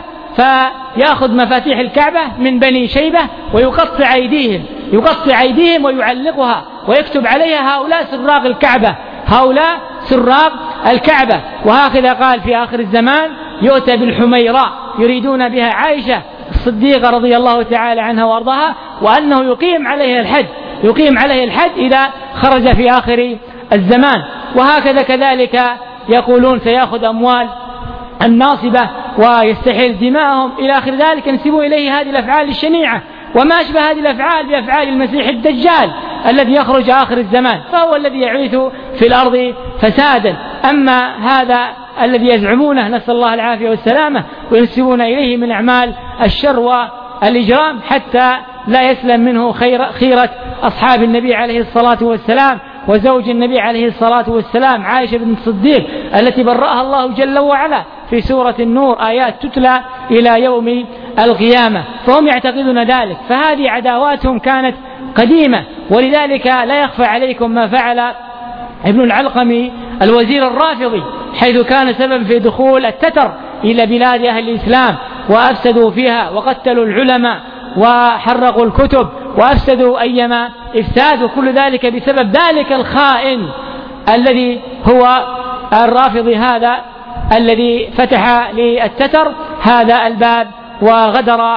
فيأخذ مفاتيح الكعبة من بني شيبة ويقطع أيديهم يقطع أيديهم ويعلقها ويكتب عليها هؤلاء سراق الكعبة هؤلاء سراق الكعبة. وهكذا قال في آخر الزمان يؤتى بالحميراء يريدون بها عائشة الصديقة رضي الله تعالى عنها وارضاها، وأنه يقيم عليها الحد يقيم عليه الحد إذا خرج في آخر الزمان. وهكذا كذلك يقولون سيأخذ أموال الناصبة ويستحيل دماءهم إلى آخر ذلك، ينسبوا إليه هذه الأفعال الشنيعة وما أشبه هذه الأفعال بأفعال المسيح الدجال الذي يخرج آخر الزمان، فهو الذي يعيث في الأرض فسادا. أما هذا الذي يزعمونه نسأل الله العافية والسلامة وينسبون إليه من أعمال الشر والإجرام حتى لا يسلم منه خير خيرة أصحاب النبي عليه الصلاة والسلام وزوج النبي عليه الصلاة والسلام عائشة بنت الصديق التي برأها الله جل وعلا في سورة النور، آيات تتلى إلى يوم القيامة. فهم يعتقدون ذلك، فهذه عداواتهم كانت قديمة. ولذلك لا يخفى عليكم ما فعل ابن العلقمي الوزير الرافضي، حيث كان سبب في دخول التتر إلى بلاد أهل الإسلام وأفسدوا فيها وقتلوا العلماء وحرقوا الكتب وأفسدوا أيما إفساد، وكل ذلك بسبب ذلك الخائن الذي هو الرافضي هذا الذي فتح للتتر هذا الباب وغدر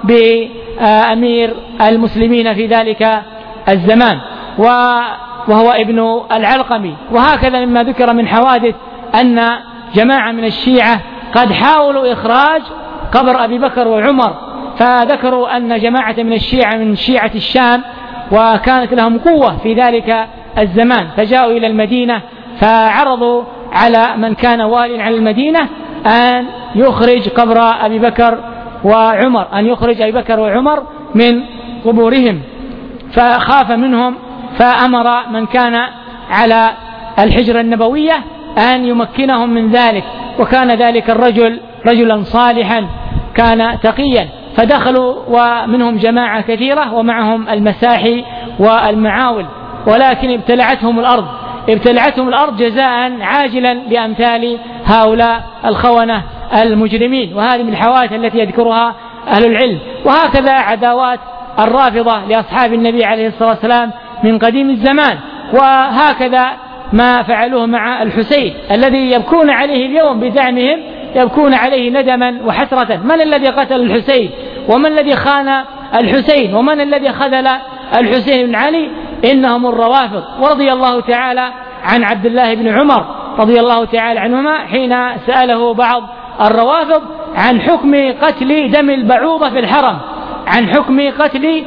بأمير المسلمين في ذلك الزمان وهو ابن العلقمي. وهكذا مما ذكر من حوادث أن جماعة من الشيعة قد حاولوا إخراج قبر أبي بكر وعمر، فذكروا أن جماعة من الشيعة من شيعة الشام وكانت لهم قوة في ذلك الزمان، فجاءوا إلى المدينة فعرضوا على من كان واليا على المدينة أن يخرج قبر أبي بكر وعمر أن يخرج أبي بكر وعمر من قبورهم، فخاف منهم فأمر من كان على الحجرة النبوية أن يمكنهم من ذلك، وكان ذلك الرجل رجلا صالحا كان تقيا، فدخلوا ومنهم جماعة كثيرة ومعهم المساحي والمعاول. ولكن ابتلعتهم الأرض ابتلعتهم الأرض جزاء عاجلا لأمثال هؤلاء الخونة المجرمين. وهذه من الحوادث التي يذكرها أهل العلم. وهكذا عداوات الرافضة لأصحاب النبي عليه الصلاة والسلام من قديم الزمان، وهكذا ما فعلوه مع الحسين الذي يبكون عليه اليوم بزعمهم، يبكون عليه ندما وحسرة. من الذي قتل الحسين؟ ومن الذي خان الحسين؟ ومن الذي خذل الحسين بن علي؟ إنهم الروافض. ورضي الله تعالى عن عبد الله بن عمر رضي الله تعالى عنهما حين سأله بعض الروافض عن حكم قتل دم البعوضة في الحرم، عن حكم قتل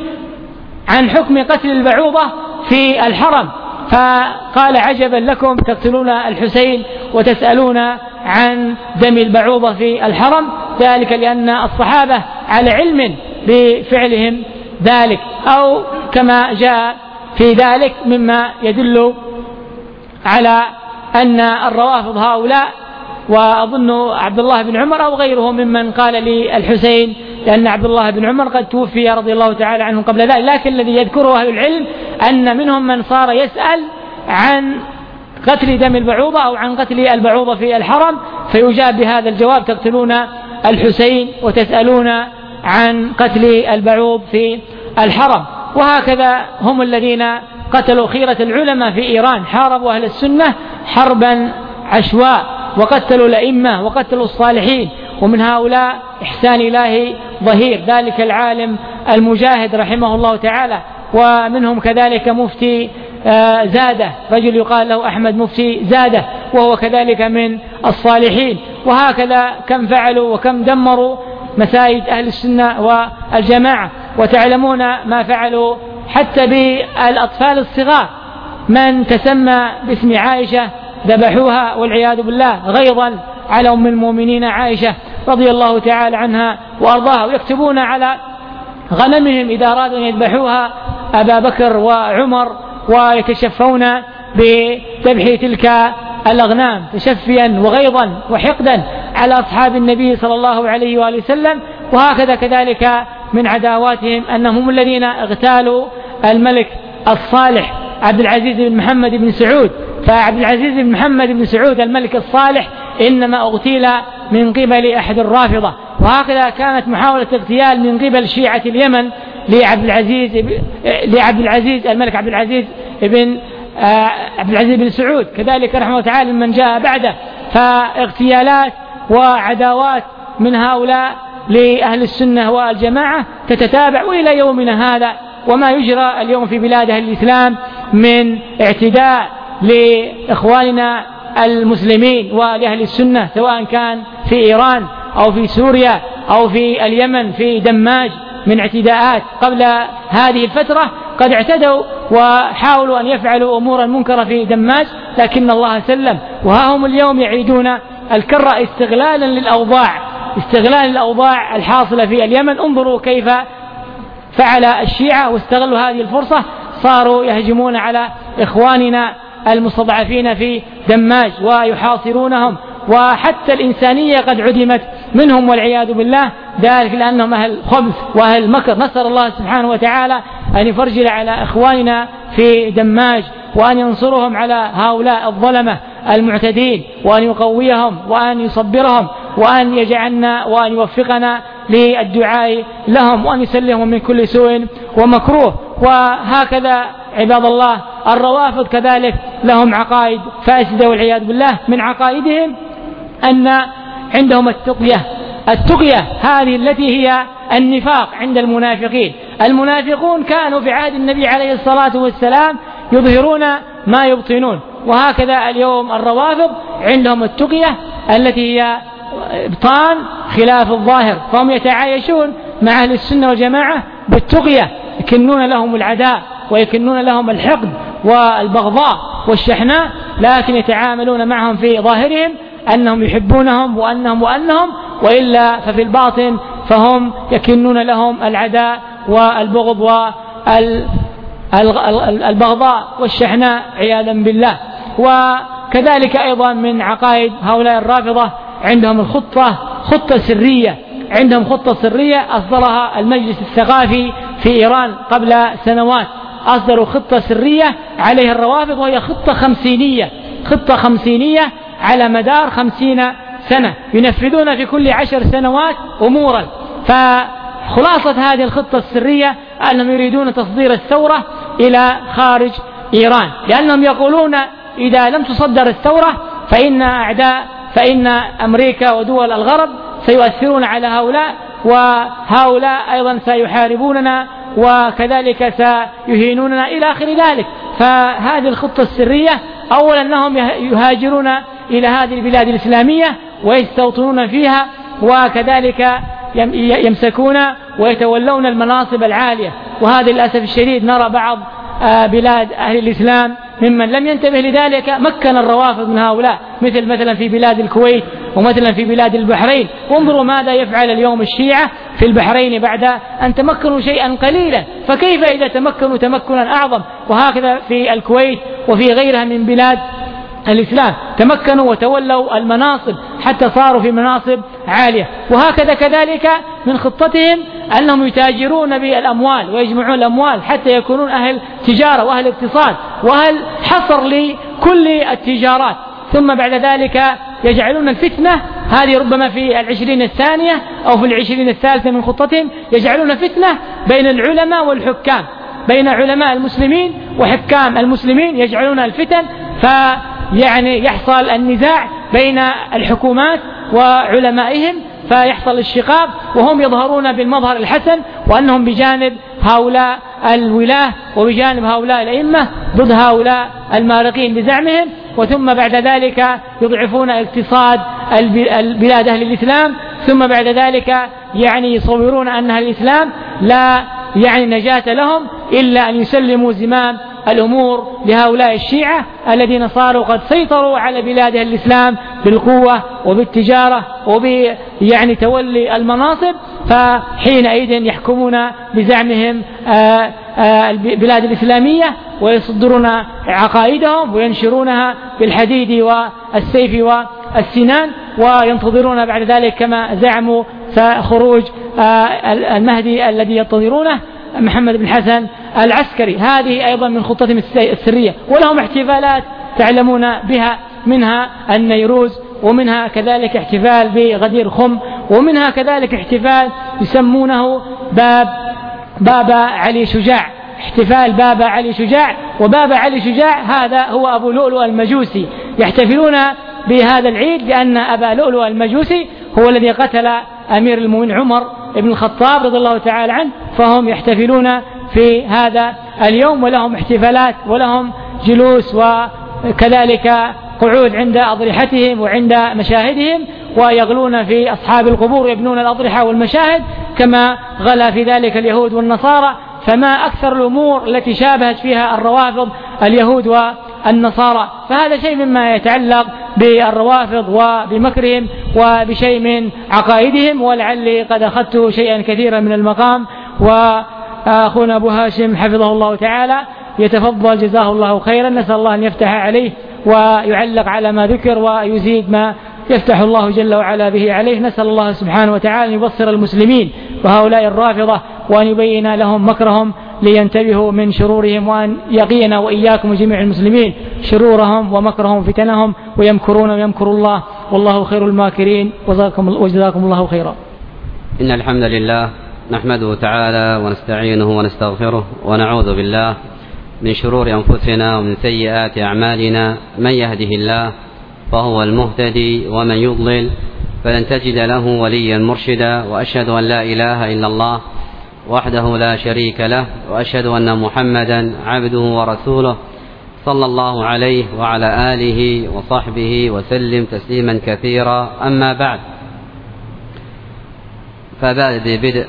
عن حكم قتل البعوضة في الحرم، فقال عجبا لكم تقتلون الحسين وتسألون عن دم البعوضة في الحرم، ذلك لأن الصحابة على علم بفعلهم ذلك، أو كما جاء في ذلك مما يدل على أن الروافض هؤلاء، وأظن عبد الله بن عمر أو غيره ممن قال للحسين، لأن عبد الله بن عمر قد توفي رضي الله تعالى عنه قبل ذلك، لكن الذي يذكره أهل العلم أن منهم من صار يسأل عن قتل دم البعوضة أو عن قتل البعوضة في الحرم، فيجاب بهذا الجواب تقتلون الحسين وتسألون عن قتل البعوض في الحرم. وهكذا هم الذين قتلوا خيرة العلماء في إيران، حاربوا أهل السنة حربا عشواء، وقتلوا الأئمة وقتلوا الصالحين. ومن هؤلاء إحسان إلهي ظهير، ذلك العالم المجاهد رحمه الله تعالى. ومنهم كذلك مفتي زادة، رجل يقال له أحمد مفتي زادة، وهو كذلك من الصالحين. وهكذا كم فعلوا وكم دمروا مساجد أهل السنة والجماعة. وتعلمون ما فعلوا حتى بالأطفال الصغار، من تسمى باسم عائشة ذبحوها والعياذ بالله غيظا على أم المؤمنين عائشة رضي الله تعالى عنها وأرضاها. ويكتبون على غنمهم إذا أرادوا أن يذبحوها أبا بكر وعمر، ويتشفون بذبح تلك الأغنام تشفيا وغيظا وحقدا على أصحاب النبي صلى الله عليه وآله وسلم. وهكذا كذلك من عداواتهم أنهم هم الذين اغتالوا الملك الصالح عبد العزيز بن محمد بن سعود. فعبد العزيز بن محمد بن سعود الملك الصالح إنما اغتيل من قبل أحد الرافضة. وهكذا كانت محاولة اغتيال من قبل شيعة اليمن لعبد العزيز لعبد العزيز الملك عبد العزيز بن عبد العزيز بن سعود كذلك رحمه الله تعالى من جاء بعده. فاغتيالات وعداوات من هؤلاء لأهل السنة والجماعة تتتابع إلى يومنا هذا. وما يجرى اليوم في بلاد أهل الإسلام من اعتداء لإخواننا المسلمين ولأهل السنة، سواء كان في إيران أو في سوريا أو في اليمن في دماج من اعتداءات. قبل هذه الفترة قد اعتدوا وحاولوا أن يفعلوا أمورا منكرة في دماج، لكن الله سلم. وها هم اليوم يعيدون الكرة استغلالا للأوضاع استغلال الأوضاع الحاصلة في اليمن. انظروا كيف فعل الشيعة واستغلوا هذه الفرصة، صاروا يهجمون على إخواننا المستضعفين في دماج ويحاصرونهم، وحتى الإنسانية قد عدمت منهم والعياذ بالله، ذلك لأنهم أهل خبث وأهل مكر. نسأل الله سبحانه وتعالى أن يفرج على إخواننا في دماج، وأن ينصرهم على هؤلاء الظلمة المعتدين، وأن يقويهم وأن يصبرهم، وأن يجعلنا وأن يوفقنا للدعاء لهم، وأن يسلمهم من كل سوء ومكروه. وهكذا عباد الله الروافض كذلك لهم عقائد فاسدة والعياذ بالله. من عقائدهم أن عندهم التقية التقية هذه التي هي النفاق عند المنافقين. المنافقون كانوا في عهد النبي عليه الصلاة والسلام يظهرون ما يبطنون، وهكذا اليوم الروافض عندهم التقية التي هي ابطان خلاف الظاهر، فهم يتعايشون مع أهل السنة والجماعة بالتقية، يكنون لهم العداء ويكنون لهم الحقد والبغضاء والشحناء، لكن يتعاملون معهم في ظاهرهم أنهم يحبونهم وأنهم وأنهم وإلا ففي الباطن فهم يكنون لهم العداء والبغض والبغضاء والشحناء عياذا بالله. وكذلك أيضا من عقائد هؤلاء الرافضة عندهم الخطة خطة سرية عندهم خطة سرية أصدرها المجلس الثقافي في إيران قبل سنوات، أصدروا خطة سرية عليها الروافض، وهي خطة خمسينية، خطة خمسينية على مدار خمسين سنة، ينفذون في كل عشر سنوات أمورا. فخلاصة هذه الخطة السرية أنهم يريدون تصدير الثورة إلى خارج إيران، لأنهم يقولون إذا لم تصدر الثورة فإن أعداء فإن أمريكا ودول الغرب سيؤثرون على هؤلاء، وهؤلاء أيضا سيحاربوننا وكذلك سيهينوننا إلى آخر ذلك. فهذه الخطة السرية أولا أنهم يهاجرون إلى هذه البلاد الإسلامية ويستوطنون فيها، وكذلك يمسكون ويتولون المناصب العالية. وهذا للأسف الشديد نرى بعض بلاد أهل الإسلام ممن لم ينتبه لذلك مكن الروافض من هؤلاء، مثل مثلا في بلاد الكويت ومثلا في بلاد البحرين. وانظروا ماذا يفعل اليوم الشيعة في البحرين بعد أن تمكنوا شيئا قليلا، فكيف إذا تمكنوا تمكنا أعظم؟ وهكذا في الكويت وفي غيرها من بلاد الإسلام تمكنوا وتولوا المناصب حتى صاروا في مناصب عالية. وهكذا كذلك من خطتهم أنهم يتاجرون بالأموال ويجمعون الأموال حتى يكونون أهل تجارة وأهل اقتصاد وأهل حصر لكل التجارات، ثم بعد ذلك يجعلون الفتنة هذه ربما في العشرين الثانية أو في العشرين الثالثة من خطتهم، يجعلون فتنة بين العلماء والحكام، بين علماء المسلمين وحكام المسلمين، يجعلون الفتن فيعني يحصل النزاع بين الحكومات وعلمائهم، فيحصل الشقاق، وهم يظهرون بالمظهر الحسن وأنهم بجانب هؤلاء الولاة وبجانب هؤلاء الأئمة ضد هؤلاء المارقين بزعمهم، وثم بعد ذلك يضعفون اقتصاد البلاد أهل الإسلام، ثم بعد ذلك يعني يصورون أن أهل الإسلام لا يعني نجاة لهم إلا أن يسلموا زمام الأمور لهؤلاء الشيعة الذين صاروا قد سيطروا على بلاد الإسلام بالقوة وبالتجارة وب يعني تولي المناصب، فحينئذ يحكمون بزعمهم البلاد الإسلامية ويصدرون عقائدهم وينشرونها بالحديد والسيف والسنان، وينتظرون بعد ذلك كما زعموا خروج المهدي الذي ينتظرونه محمد بن حسن العسكري. هذه أيضا من خطتهم السرية، ولهم احتفالات تعلمون بها، منها النيروز، ومنها كذلك احتفال بغدير خم، ومنها كذلك احتفال يسمونه باب باب علي شجاع، احتفال باب علي شجاع. وباب علي شجاع هذا هو أبو لؤلؤ المجوسي، يحتفلون بهذا العيد لأن أبا لؤلؤ المجوسي هو الذي قتل أمير المؤمنين عمر بن الخطاب رضي الله تعالى عنه، فهم يحتفلون في هذا اليوم، ولهم احتفالات ولهم جلوس وكذلك قعود عند أضرحتهم وعند مشاهدهم، ويغلون في أصحاب القبور ويبنون الأضرحة والمشاهد كما غلا في ذلك اليهود والنصارى. فما أكثر الأمور التي شابهت فيها الروافض اليهود والنصارى، فهذا شيء مما يتعلق بالروافض وبمكرهم وبشيء من عقائدهم، ولعلي قد أخذت شيئا كثيرا من المقام، وأخونا أبو هاشم حفظه الله تعالى يتفضل جزاه الله خيرا، نسأل الله أن يفتح عليه ويعلق على ما ذكر ويزيد ما يفتح الله جل وعلا به عليه. نسأل الله سبحانه وتعالى أن يبصر المسلمين وهؤلاء الرافضة وأن يبين لهم مكرهم لينتبهوا من شرورهم، وأن يقينا وإياكم وجميع المسلمين شرورهم ومكرهم وفتنهم، ويمكرون ويمكر الله والله خير الماكرين، وجزاكم الله خيرا. إن الحمد لله نحمده تعالى ونستعينه ونستغفره ونعوذ بالله من شرور أنفسنا ومن سيئات أعمالنا، من يهده الله فهو المهتدي ومن يضلل فلن تجد له وليا مرشدا، وأشهد أن لا إله إلا الله وحده لا شريك له، وأشهد أن محمدا عبده ورسوله صلى الله عليه وعلى آله وصحبه وسلم تسليما كثيرا. أما بعد، فبعد بدء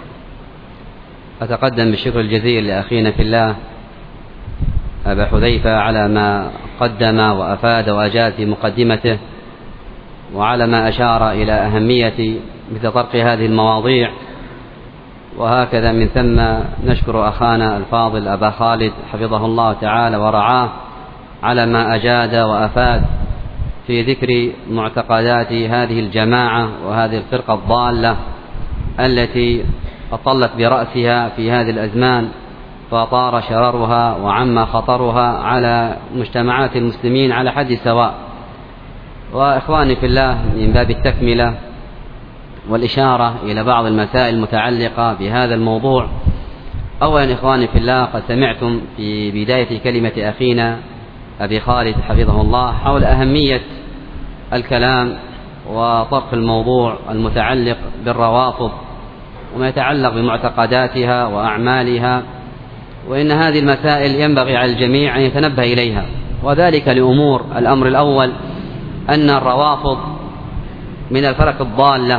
أتقدم بالشكر الجزيل لأخينا في الله أبا حذيفة على ما قدم وأفاد وأجاد في مقدمته، وعلى ما أشار إلى أهمية مثل طرق هذه المواضيع. وهكذا من ثم نشكر أخانا الفاضل أبا خالد حفظه الله تعالى ورعاه على ما أجاد وأفاد في ذكر معتقدات هذه الجماعة وهذه الفرقة الضالة التي أطلت برأسها في هذه الأزمان فطار شررها وعم خطرها على مجتمعات المسلمين على حد سواء. وإخواني في الله، من باب التكملة والإشارة إلى بعض المسائل المتعلقة بهذا الموضوع، أولا إخواني في الله، قد سمعتم في بداية كلمة أخينا أبي خالد حفظه الله حول أهمية الكلام وطرح الموضوع المتعلق بالروافض وما يتعلق بمعتقداتها وأعمالها، وإن هذه المسائل ينبغي على الجميع أن يتنبه إليها، وذلك لأمور. الأمر الأول أن الروافض من الفرق الضالة،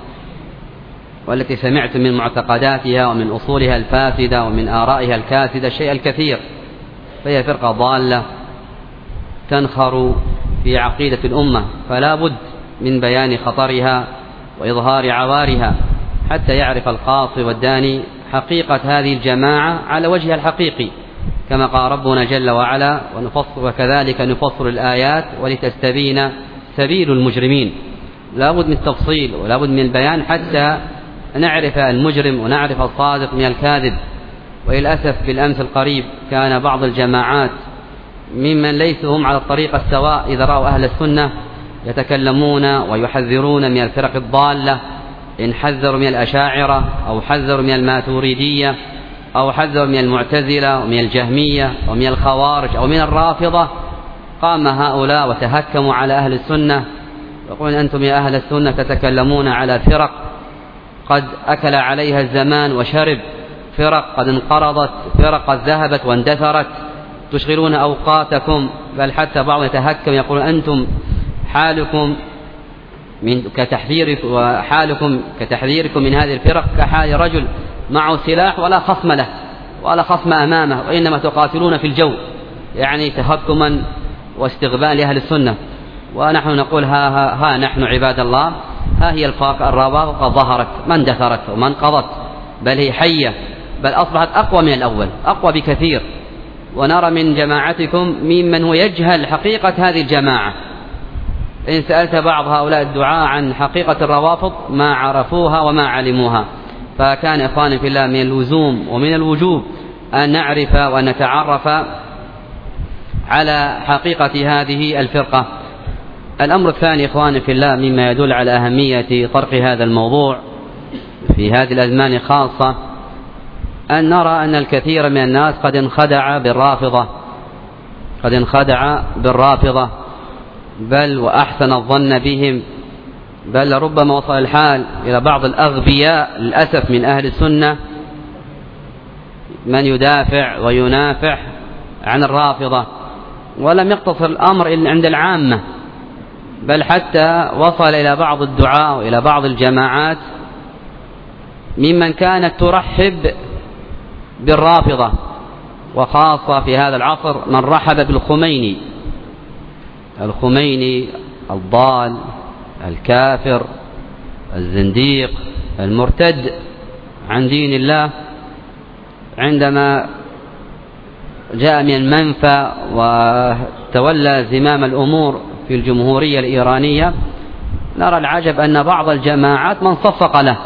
والتي سمعت من معتقداتها ومن أصولها الفاسدة ومن آرائها الكاسدة الشيء الكثير، فهي فرقة ضالة تنخر في عقيدة الأمة، فلا بد من بيان خطرها وإظهار عوارها حتى يعرف القاصي والداني حقيقة هذه الجماعة على وجهها الحقيقي، كما قال ربنا جل وعلا: ونفصل وكذلك نفصل الآيات ولتستبين سبيل المجرمين. لا بد من التفصيل ولا بد من البيان حتى نعرف المجرم ونعرف الصادق من الكاذب. وللأسف بالأمس القريب كان بعض الجماعات ممن ليسوا هم على الطريق السواء إذا رأوا أهل السنة يتكلمون ويحذرون من الفرق الضالة، إن حذروا من الأشاعرة أو حذروا من الماتوريدية أو حذروا من المعتزلة ومن الجهمية ومن الخوارج أو من الرافضة، قام هؤلاء وتهكموا على أهل السنة يقولون: أنتم يا أهل السنة تتكلمون على فرق قد أكل عليها الزمان وشرب، فرق قد انقرضت، فرق قد ذهبت واندثرت، تشغلون أوقاتكم. بل حتى بعض يتهكم يقول: أنتم حالكم من كتحذيركم وحالكم كتحذيركم من هذه الفرق كحال رجل معه سلاح ولا خصم له ولا خصم أمامه، وإنما تقاتلون في الجو، يعني تهكما واستغباء لأهل السنة. ونحن نقول: ها, ها, ها نحن عباد الله، ها هي الروافض قد ظهرت، ما اندثرت وما انقضت، بل هي حية، بل أصبحت أقوى من الأول، أقوى بكثير. ونرى من جماعتكم ممن هو يجهل حقيقة هذه الجماعة. إن سألت بعض هؤلاء الدعاء عن حقيقة الروافض ما عرفوها وما علموها. فكان إخواني في الله من اللزوم ومن الوجوب أن نعرف وأن نتعرف على حقيقة هذه الفرقة. الأمر الثاني إخواني في الله مما يدل على أهمية طرق هذا الموضوع في هذه الأزمان خاصة، أن نرى أن الكثير من الناس قد انخدع بالرافضة قد انخدع بالرافضة بل وأحسن الظن بهم، بل ربما وصل الحال إلى بعض الأغبياء للأسف من أهل السنة من يدافع وينافع عن الرافضة، ولم يقتصر الأمر إلا عند العامة، بل حتى وصل إلى بعض الدعاء وإلى بعض الجماعات ممن كانت ترحب بالرافضة، وخاصة في هذا العصر من رحب بالخميني الخميني الضال الكافر الزنديق المرتد عن دين الله، عندما جاء من المنفى وتولى زمام الأمور في الجمهورية الإيرانية، نرى العجب أن بعض الجماعات من صفق له،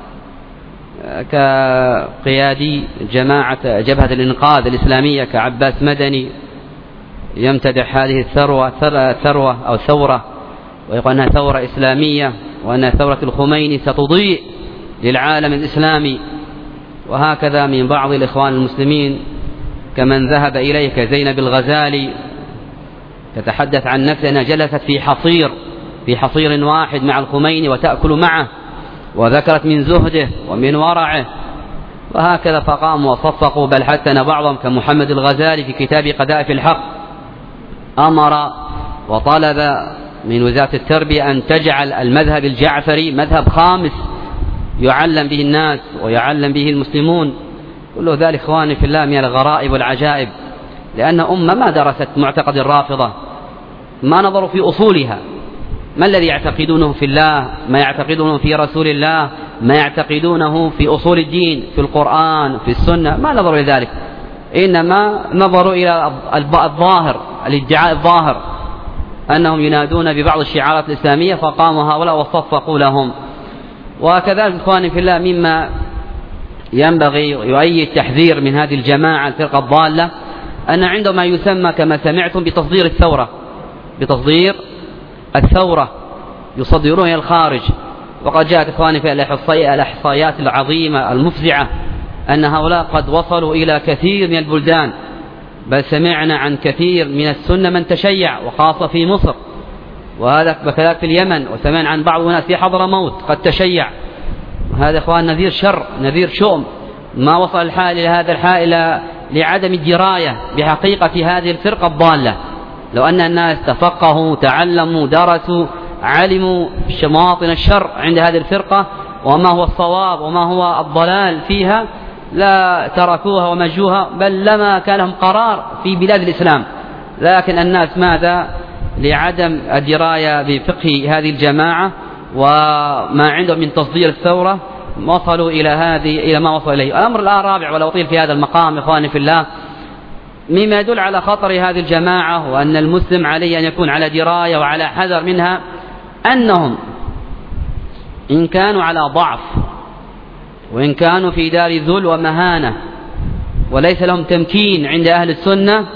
كقيادي جماعة جبهة الإنقاذ الإسلامية كعباس مدني يمتدح هذه الثروة ثروة أو ثورة، ويقول أنها ثورة إسلامية وأن ثورة الخميني ستضيء للعالم الإسلامي. وهكذا من بعض الإخوان المسلمين كمن ذهب إليه كزينب الغزالي تتحدث عن نفسها أنها جلست في حصير في حصير واحد مع الخميني وتأكل معه، وذكرت من زهده ومن ورعه، وهكذا فقاموا وصفقوا. بل حتى أن بعضهم كمحمد الغزالي في كتاب قذائف الحق أمر وطلب من وزارة التربية أن تجعل المذهب الجعفري مذهب خامس يعلم به الناس ويعلم به المسلمون. كل ذلك إخواني في الله من الغرائب والعجائب، لأن أمة ما درست معتقد الرافضة، ما نظروا في أصولها، ما الذي يعتقدونه في الله، ما يعتقدونه في رسول الله، ما يعتقدونه في أصول الدين في القرآن في السنة، ما نظروا إلى ذلك، إنما نظروا إلى الظاهر، الادعاء الظاهر أنهم ينادون ببعض الشعارات الإسلامية، فقاموا هؤلاء وصفقوا لهم. وكذلك إخواني في الله مما ينبغي يؤيد تحذير من هذه الجماعة الفرقة الضالة أن عندما يسمى كما سمعتم بتصدير الثورة، بتصدير الثورة يصدرون إلى الخارج. وقد جاءت إخواني في الإحصائيات العظيمة المفزعة أن هؤلاء قد وصلوا إلى كثير من البلدان، بل سمعنا عن كثير من السنة من تشيع وخاصة في مصر، وهذا كذلك في اليمن، وسمعنا عن بعض الناس في حضرموت قد تشيع. هذا إخوان نذير شر، نذير شؤم. ما وصل الحال إلى هذا الحال لعدم الدراية بحقيقة هذه الفرقة الضالة. لو أن الناس تفقهوا تعلموا درسوا علموا مواطن الشر عند هذه الفرقة وما هو الصواب وما هو الضلال فيها لا تركوها ومجوها، بل لما كان لهم قرار في بلاد الإسلام. لكن الناس ماذا؟ لعدم الدراية بفقه هذه الجماعة وما عندهم من تصدير الثورة وصلوا إلى هذه إلى ما وصل إليه. الأمر الرابع، ولا أطيل في هذا المقام إخواني في الله، مما يدل على خطر هذه الجماعة وأن المسلم عليه أن يكون على دراية وعلى حذر منها، أنهم إن كانوا على ضعف وإن كانوا في دار ذل ومهانة وليس لهم تمكين عند أهل السنة،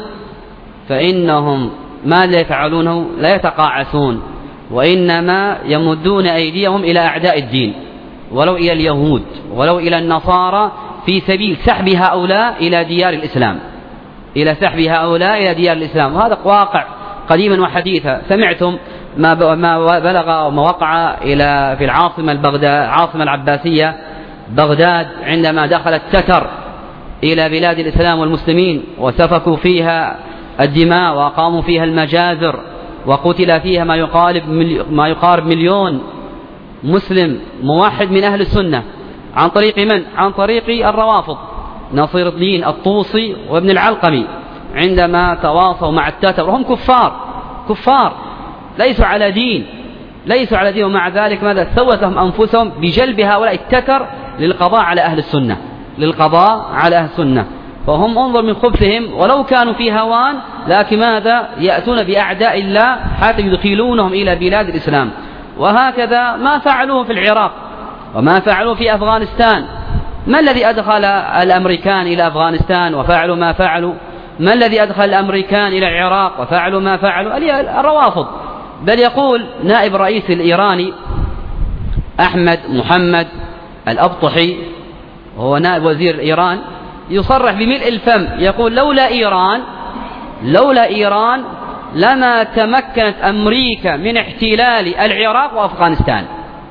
فإنهم ما لا يفعلونه لا يتقاعسون، وإنما يمدون أيديهم إلى أعداء الدين، ولو إلى اليهود ولو إلى النصارى، في سبيل سحب هؤلاء إلى ديار الإسلام، إلى سحب هؤلاء إلى ديار الإسلام. وهذا واقع قديما وحديثا. سمعتم ما بلغ وما وقع إلى في العاصمة البغداد عاصمة العباسية بغداد، عندما دخل التتر إلى بلاد الإسلام والمسلمين وسفكوا فيها الدماء وأقاموا فيها المجازر وقتل فيها ما يقارب ما يقارب مليون مسلم موحد من أهل السنة. عن طريق من؟ عن طريق الروافض، نصير الدين الطوسي وابن العلقمي، عندما تواصوا مع التتر وهم كفار كفار ليسوا على دين ليسوا على دين ومع ذلك ماذا؟ سوت لهم أنفسهم بجلب هؤلاء التتر للقضاء على أهل السنة للقضاء على أهل السنة. فهم انظر من خبثهم، ولو كانوا في هوان لكن ماذا؟ يأتون بأعداء الله حتى يدخلونهم إلى بلاد الإسلام. وهكذا ما فعلوه في العراق وما فعلوه في أفغانستان. ما الذي أدخل الأمريكان إلى أفغانستان وفعلوا ما فعلوا؟ ما الذي أدخل الأمريكان إلى العراق وفعلوا ما فعلوا؟ الروافض. بل يقول نائب رئيس الإيراني أحمد محمد الأبطحي، وهو نائب وزير إيران، يصرح بملء الفم يقول لولا إيران لولا إيران لما تمكنت أمريكا من احتلال العراق وأفغانستان.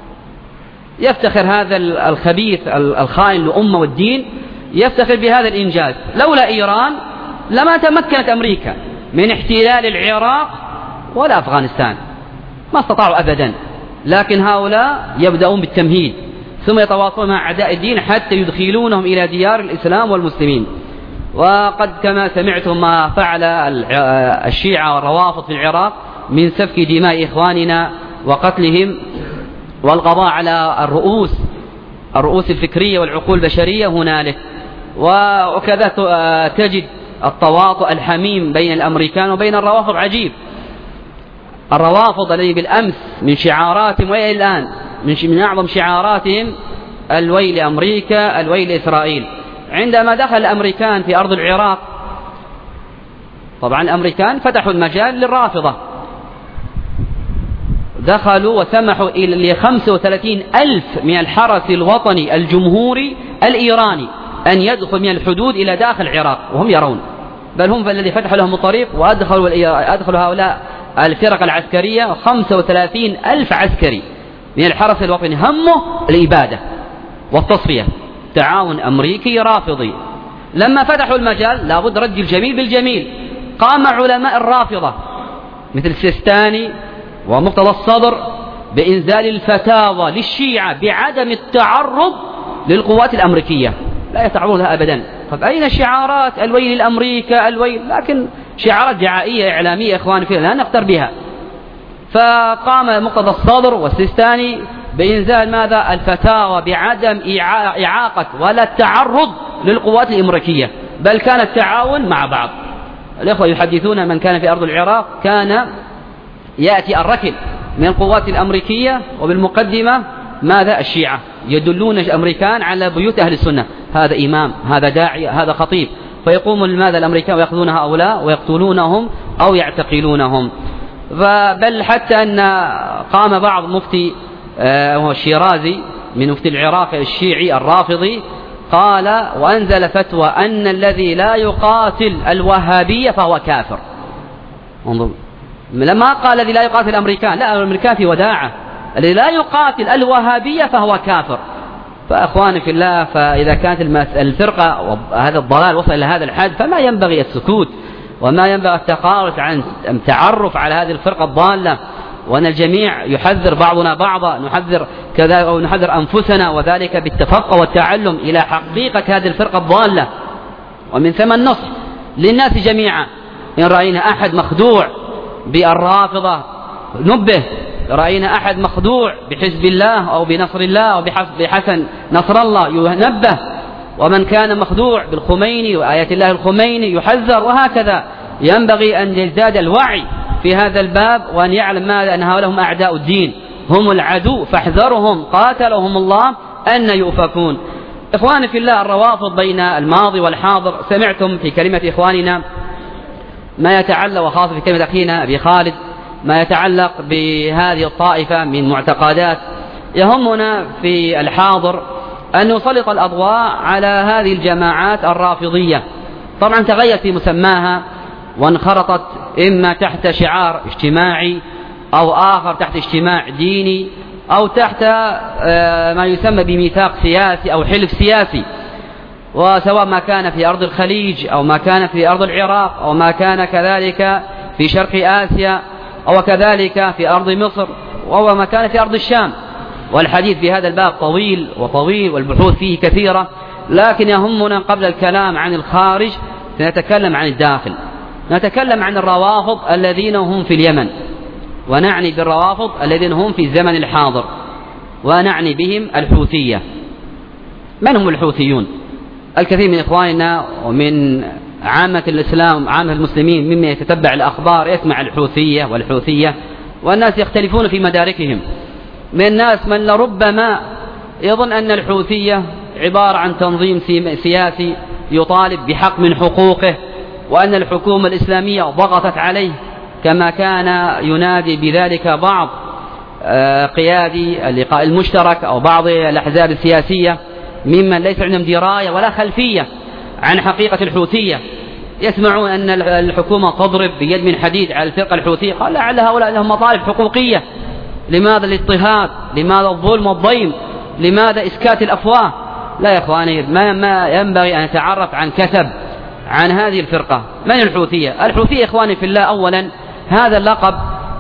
يفتخر هذا الخبيث الخائن لأمة والدين، يفتخر بهذا الإنجاز. لولا إيران لما تمكنت أمريكا من احتلال العراق ولا أفغانستان، ما استطاعوا أبدا. لكن هؤلاء يبدأون بالتمهيد ثم يتواصلون مع أعداء الدين حتى يدخلونهم إلى ديار الإسلام والمسلمين. وقد كما سمعتم ما فعل الشيعة والروافض في العراق من سفك دماء إخواننا وقتلهم والقضاء على الرؤوس الرؤوس الفكرية والعقول البشرية هنالك. وكذا تجد التواطؤ الحميم بين الأمريكان وبين الروافض عجيب. الروافض الذي بالأمس من شعاراتهم وإلى الآن من أعظم شعاراتهم الويل لأمريكا الويل لإسرائيل. عندما دخل الأمريكان في أرض العراق، طبعا الأمريكان فتحوا المجال للرافضة، دخلوا وسمحوا إلى خمسة وثلاثين ألف من الحرس الوطني الجمهوري الإيراني أن يدخل من الحدود إلى داخل العراق وهم يرون، بل هم الذي فتحوا لهم الطريق وأدخلوا أدخلوا هؤلاء الفرق العسكرية خمسة وثلاثين ألف عسكري من الحرس الوطني، همه الإبادة والتصفية، تعاون أمريكي رافضي. لما فتحوا المجال لابد رد الجميل بالجميل. قام علماء الرافضة مثل السيستاني ومقتدى الصدر بإنزال الفتاوى للشيعة بعدم التعرض للقوات الأمريكية، لا يتعرضون لها أبدا. طب أين شعارات الويل لأمريكا الويل؟ لكن شعارات دعائية إعلامية إخواني فيها لا نختار بها. فقام مقتدى الصدر والسيستاني بإنزال ماذا؟ الفتاوى بعدم إعاقة ولا التعرض للقوات الأمريكية، بل كان التعاون مع بعض. الإخوة يحدثون من كان في أرض العراق كان يأتي الركب من القوات الأمريكية وبالمقدمة ماذا؟ الشيعة يدلون الأمريكان على بيوت أهل السنة، هذا إمام، هذا داعية، هذا خطيب، فيقوم لماذا الأمريكان ويأخذون هؤلاء ويقتلونهم أو يعتقلونهم. بل حتى أن قام بعض مفتي وهو الشيرازي من مفتي العراق الشيعي الرافضي قال وأنزل فتوى أن الذي لا يقاتل الوهابية فهو كافر. انظر، لما قال الذي لا يقاتل الأمريكان، لا، الأمريكان في وداعة، الذي لا يقاتل الوهابية فهو كافر. فأخواني في الله، فإذا كانت الفرقة وهذا الضلال وصل إلى هذا الحد فما ينبغي السكوت، وما ينبغي التقارب عن التعرف على هذه الفرقة الضالة، وأن الجميع يحذر بعضنا بعضا، نحذر كذا أو نحذر أنفسنا، وذلك بالتفقه والتعلم إلى حقيقة هذه الفرقة الضالة. ومن ثم النصح للناس جميعا، إن رأينا أحد مخدوع بالرافضة نبه، رأينا أحد مخدوع بحزب الله أو بنصر الله أو بحسن نصر الله ينبه، ومن كان مخدوع بالخميني وآيات الله الخميني يحذر، وهكذا ينبغي أن يزداد الوعي في هذا الباب، وأن يعلم ماذا أن هؤلاء هم أعداء الدين، هم العدو فاحذرهم قاتلهم الله أن يؤفكون. إخواني في الله، الروافض بين الماضي والحاضر، سمعتم في كلمة إخواننا ما يتعلق، وخاصة في كلمة أخينا أبي خالد، ما يتعلق بهذه الطائفة من معتقدات. يهمنا في الحاضر أن نسلط الأضواء على هذه الجماعات الرافضية. طبعا تغير في مسماها وانخرطت إما تحت شعار اجتماعي أو آخر تحت اجتماع ديني أو تحت ما يسمى بميثاق سياسي أو حلف سياسي، وسواء ما كان في أرض الخليج أو ما كان في أرض العراق أو ما كان كذلك في شرق آسيا أو كذلك في أرض مصر أو ما كان في أرض الشام. والحديث في هذا الباب طويل وطويل والبحوث فيه كثيرة، لكن يهمنا قبل الكلام عن الخارج سنتكلم عن الداخل. نتكلم عن الروافض الذين هم في اليمن، ونعني بالروافض الذين هم في الزمن الحاضر، ونعني بهم الحوثية. من هم الحوثيون؟ الكثير من إخواننا ومن عامة الإسلام عامة المسلمين مما يتتبع الأخبار يسمع الحوثية والحوثية، والناس يختلفون في مداركهم. من الناس من لربما يظن أن الحوثية عبارة عن تنظيم سياسي يطالب بحق من حقوقه، وأن الحكومة الإسلامية ضغطت عليه، كما كان ينادي بذلك بعض قيادي اللقاء المشترك أو بعض الأحزاب السياسية ممن ليس عندهم دراية ولا خلفية عن حقيقة الحوثية. يسمعون أن الحكومة تضرب بيد من حديد على الفرقة الحوثية، قال لعل هؤلاء لهم مطالب حقوقية. لماذا الاضطهاد؟ لماذا الظلم والضيم؟ لماذا إسكات الأفواه؟ لا يا إخواني، ما, ما ينبغي أن نتعرف عن كسب عن هذه الفرقة. من الحوثية؟ الحوثية إخواني في الله، أولا هذا اللقب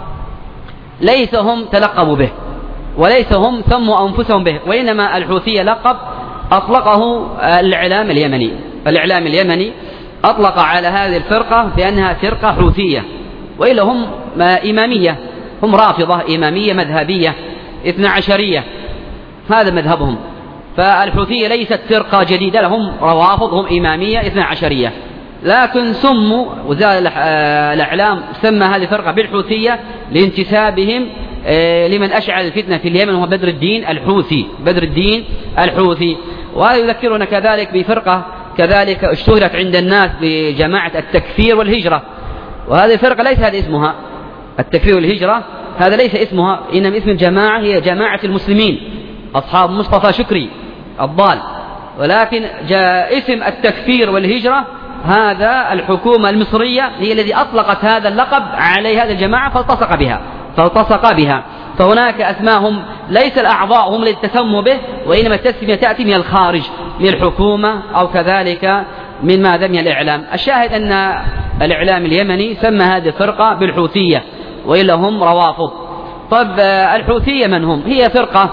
ليس هم تلقبوا به وليس هم سموا أنفسهم به، وإنما الحوثية لقب أطلقه الإعلام اليمني. الإعلام اليمني أطلق على هذه الفرقة بأنها فرقة حوثية، وإلا هم إمامية، هم رافضة إمامية مذهبية اثنى عشرية، هذا مذهبهم. فالحوثية ليست فرقة جديدة، لهم روافض، هم إمامية اثنى عشرية، لكن سموا وزارة الإعلام سمى هذه الفرقة بالحوثية لانتسابهم لمن أشعل الفتنة في اليمن، وهو بدر الدين الحوثي. بدر الدين الحوثي. وهذا يذكرنا كذلك بفرقة كذلك اشتهرت عند الناس بجماعة التكفير والهجرة، وهذه الفرقة ليس هذا اسمها التكفير والهجرة، هذا ليس اسمها، إنما اسم الجماعة هي جماعة المسلمين أصحاب مصطفى شكري الضال، ولكن جاء اسم التكفير والهجرة هذا الحكومة المصرية هي الذي أطلقت هذا اللقب عليه هذه الجماعة فالتصق بها فالتصق بها فهناك أسماهم ليس الأعضاء هم الذي تسموا به، وإنما التسمية تأتي من الخارج، من الحكومة أو كذلك من ماذا من الإعلام. الشاهد أن الإعلام اليمني سمى هذه الفرقة بالحوثية، وإلا هم روافض. طب الحوثية من هم؟ هي فرقة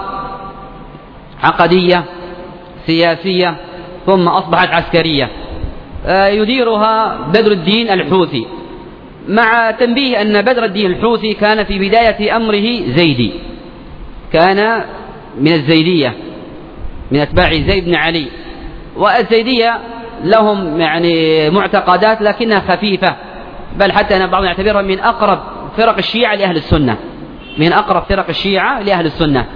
عقدية سياسية ثم أصبحت عسكرية، يديرها بدر الدين الحوثي، مع تنبيه أن بدر الدين الحوثي كان في بداية أمره زيدي، كان من الزيدية من أتباع زيد بن علي. والزيدية لهم يعني معتقدات لكنها خفيفة، بل حتى أن بعضهم يعتبرها من أقرب فرق الشيعة لأهل السنة، من أقرب فرق الشيعة لأهل السنة.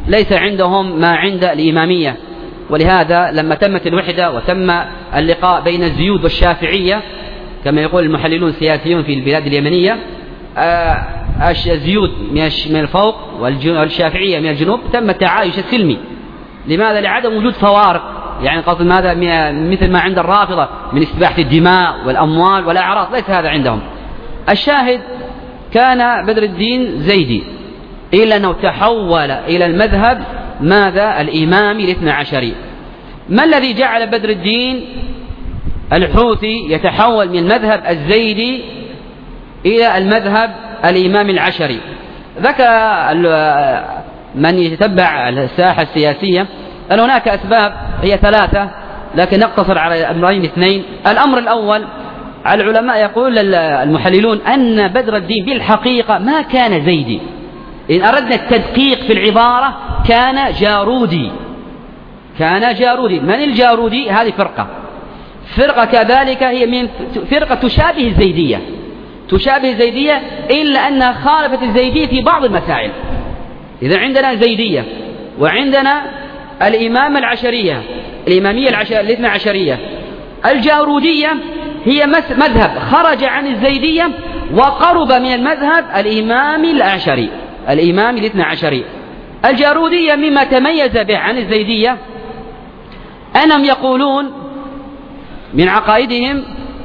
ليس عندهم ما عند الإمامية. ولهذا لما تمت الوحدة وتم اللقاء بين الزيود والشافعية كما يقول المحللون السياسيون في البلاد اليمنية، الزيود من الفوق والشافعية من الجنوب، تم التعايش السلمي. لماذا؟ لعدم وجود فوارق، يعني قصد ماذا؟ مثل ما عند الرافضة من استباحة الدماء والأموال والأعراض، ليس هذا عندهم. الشاهد كان بدر الدين زيدي، إلا أنه تحول إلى المذهب ماذا؟ الإمامي الاثنى عشري. ما الذي جعل بدر الدين الحوثي يتحول من المذهب الزيدي إلى المذهب الإمام العشري؟ ذكر من يتبع الساحة السياسية أن هناك أسباب هي ثلاثة، لكن نقتصر على أمرين اثنين. الأمر الأول، العلماء يقول المحللون أن بدر الدين بالحقيقة ما كان زيدي، إن أردنا التدقيق في العبارة كان جارودي. كان جارودي. من الجارودي؟ هذه فرقة فرقة كذلك هي من فرقة تشابه الزيدية تشابه الزيدية إلا أنها خالفت الزيدية في بعض المسائل. إذا عندنا زيدية وعندنا الإمامة العشرية الإمامية العشر... الاثنى عشرية. الجارودية هي مذهب خرج عن الزيدية وقرب من المذهب الإمامي العشري الإمامي الاثنى عشري. الجارودية مما تميز به عن الزيدية أنهم يقولون من عقائدهم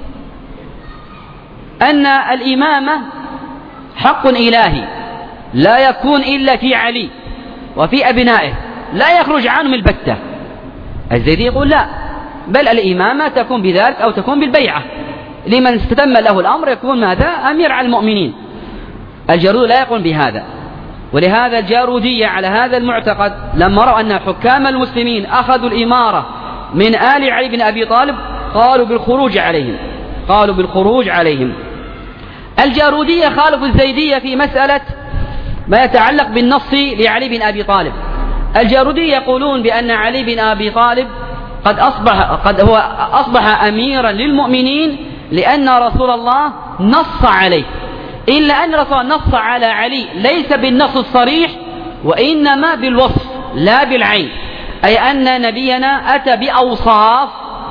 أن الإمامة حق إلهي لا يكون إلا في علي وفي أبنائه، لا يخرج عنهم البتة. الزيدي يقول لا، بل الإمامة تكون بذلك أو تكون بالبيعة، لمن استتم له الأمر يكون ماذا؟ أمير على المؤمنين. الجارود لا يقول بهذا. ولهذا الجارودية على هذا المعتقد لما رأوا أن حكام المسلمين أخذوا الإمارة من آل علي بن أبي طالب قالوا بالخروج عليهم قالوا بالخروج عليهم. الجارودية خالفوا الزيدية في مسألة ما يتعلق بالنص لعلي بن أبي طالب. الجارودية يقولون بأن علي بن أبي طالب قد أصبح قد هو أصبح أميرا للمؤمنين لأن رسول الله نص عليه، إلا أن رسول الله نص على علي ليس بالنص الصريح وإنما بالوصف لا بالعين، أي أن نبينا أتى بأوصاف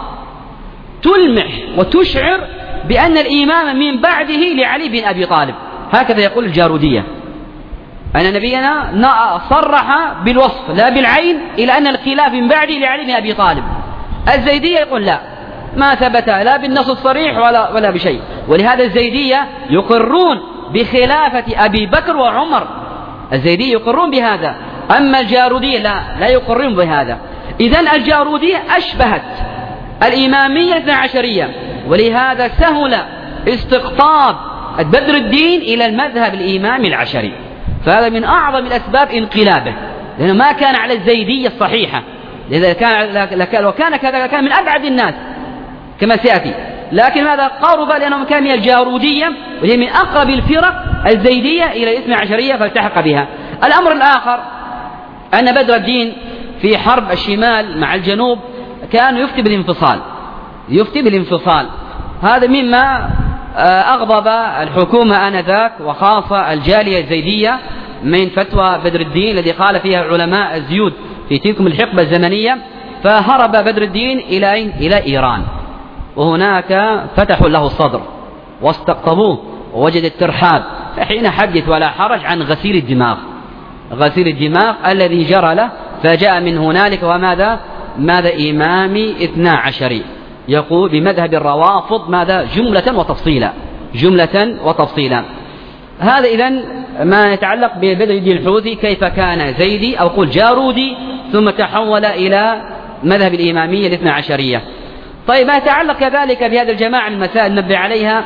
تلمح وتشعر بأن الإمام من بعده لعلي بن أبي طالب. هكذا يقول الجارودية، أن نبينا صرح بالوصف لا بالعين، إلى أن الخلاف من بعده لعلي بن أبي طالب. الزيدية يقول لا، ما ثبت لا بالنص الصريح ولا, ولا بشيء. ولهذا الزيدية يقرون بخلافة أبي بكر وعمر. الزيدية يقرون بهذا، أما الجارودية لا لا يقرون بهذا. إذن الجارودية أشبهت الإمامية الاثنى عشرية، ولهذا سهل استقطاب بدر الدين إلى المذهب الإمامي العشري. فهذا من أعظم الأسباب انقلابه، لأنه ما كان على الزيدية الصحيحة، لذا كان وكان كذا كان من أبعد الناس كما سيأتي، لكن ماذا قارب لأنه كان من الجارودية وهي من أقرب الفرق الزيدية إلى الاثنى عشرية فالتحق بها. الأمر الآخر أن بدر الدين في حرب الشمال مع الجنوب كان يفتي بالانفصال يفتي بالانفصال هذا مما أغضب الحكومة آنذاك وخاصة الجالية الزيدية من فتوى بدر الدين الذي قال فيها علماء الزيود في تلكم الحقبة الزمنية. فهرب بدر الدين إلى إلى إيران، وهناك فتحوا له الصدر واستقطبوه ووجد الترحاب. فحين حدث ولا حرج عن غسيل الدماغ غسيل الدماغ الذي جرى له، فجاء من هنالك وماذا ماذا إمامي اثنى عشري يقول بمذهب الروافض ماذا جملة وتفصيلا جملة وتفصيلا. هذا إذن ما يتعلق ببدر الدين الحوثي كيف كان زيدي أو قل جارودي ثم تحول إلى مذهب الإمامية الاثنى عشرية. طيب ما يتعلق كذلك بهذه الجماعة من المسائل نبه عليها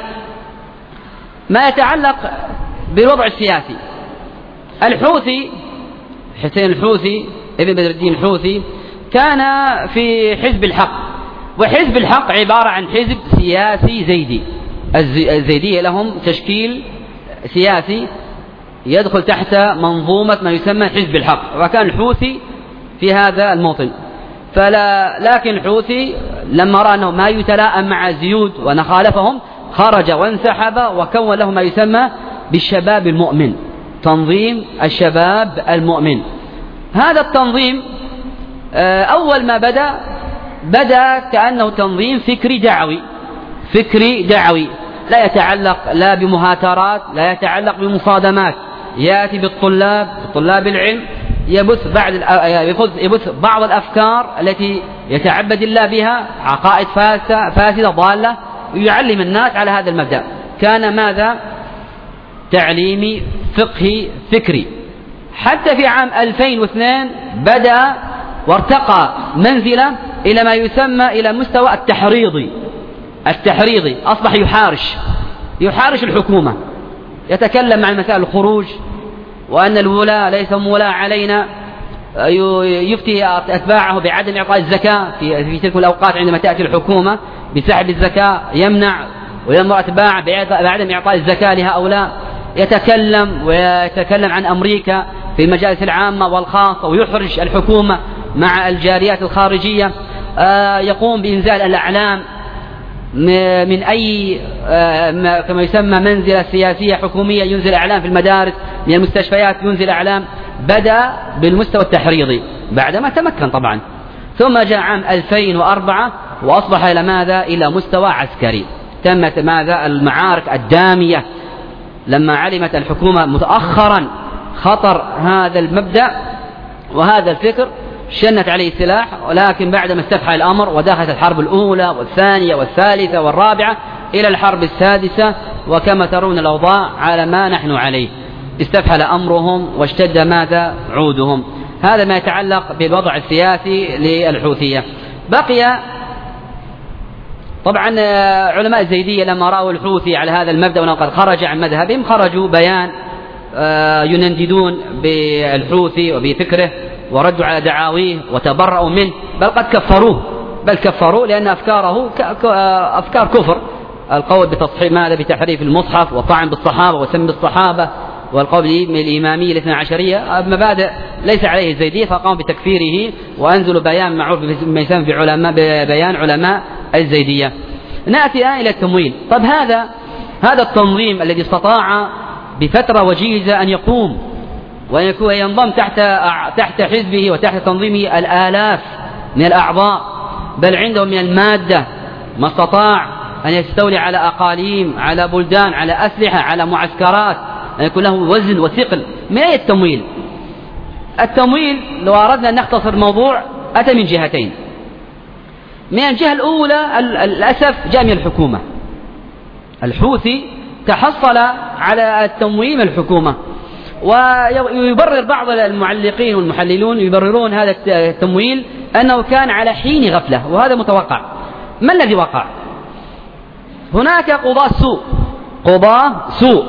ما يتعلق بالوضع السياسي. الحوثي حسين الحوثي ابن بدر الدين الحوثي كان في حزب الحق، وحزب الحق عبارة عن حزب سياسي زيدي. الزيدية لهم تشكيل سياسي يدخل تحت منظومة ما يسمى حزب الحق، وكان الحوثي في هذا الموطن. فلا لكن الحوثي لما رأى أنه ما يتلائم مع الزيود ونخالفهم خرج وانسحب وكون له ما يسمى بالشباب المؤمن، تنظيم الشباب المؤمن. هذا التنظيم أول ما بدأ بدأ كأنه تنظيم فكري دعوي فكري دعوي لا يتعلق لا بمهاترات، لا يتعلق بمصادمات، يأتي بالطلاب طلاب العلم يبث بعض يبث بعض الأفكار التي يتعبد الله بها، عقائد فاسدة ضالة، ويعلم الناس على هذا المبدأ. كان ماذا؟ تعليمي فقهي فكري. حتى في عام ألفين واثنين بدأ وارتقى منزلة إلى ما يسمى إلى مستوى التحريضي. التحريضي أصبح يحارش يحارش الحكومة، يتكلم عن مسائل الخروج، وأن الولاة ليس ولاة علينا، يفتي أتباعه بعدم إعطاء الزكاة في تلك الأوقات عندما تأتي الحكومة بسحب الزكاة، يمنع ويأمر أتباع بعدم إعطاء الزكاة لهؤلاء. يتكلم ويتكلم عن أمريكا في المجالس العامة والخاصة، ويحرج الحكومة مع الجاريات الخارجية. يقوم بإنزال الأعلام من أي كما يسمى منزلة سياسية حكومية، ينزل أعلام في المدارس، من المستشفيات ينزل أعلام. بدأ بالمستوى التحريضي بعدما تمكن طبعا، ثم جاء عام ألفين وأربعة وأصبح إلى ماذا؟ إلى مستوى عسكري. تمت ماذا؟ المعارك الدامية لما علمت الحكومة متأخرا خطر هذا المبدأ وهذا الفكر، شنت عليه السلاح. ولكن بعدما استفحل الأمر ودخلت الحرب الأولى والثانية والثالثة والرابعة إلى الحرب السادسة، وكما ترون الأوضاع على ما نحن عليه، استفحل أمرهم واشتد ماذا؟ عودهم. هذا ما يتعلق بالوضع السياسي للحوثية. بقي طبعا علماء الزيدية لما رأوا الحوثي على هذا المبدأ وقد خرج عن مذهبهم، خرجوا بيان ينددون بالحوثي وبفكره، وردوا على دعاويه وتبرأوا منه، بل قد كفروه بل كفروه لأن أفكاره أفكار كفر. القول بتصحيح ماذا؟ بتحريف المصحف، وطعن بالصحابة وسم بالصحابة، والقول بالإمامية الاثنى عشرية، مبادئ ليس عليه الزيدية، فقاموا بتكفيره وأنزلوا بيان معروف بما يسمى بعلماء بيان علماء الزيدية. نأتي الآن إلى التمويل. طب هذا هذا التنظيم الذي استطاع بفترة وجيزة أن يقوم وينضم تحت تحت حزبه وتحت تنظيمه الآلاف من الأعضاء، بل عندهم من المادة ما استطاع أن يستولي على أقاليم، على بلدان، على أسلحة، على معسكرات، أن يكون له وزن وثقل. من أي التمويل؟ التمويل لو أردنا أن نختصر الموضوع أتى من جهتين. من الجهة الأولى الأسف جاء من الحكومة. الحوثي تحصل على التمويل من الحكومة، ويبرر بعض المعلقين والمحللون يبررون هذا التمويل أنه كان على حين غفلة، وهذا متوقع. ما الذي وقع؟ هناك قضاة سوء قضاة سوء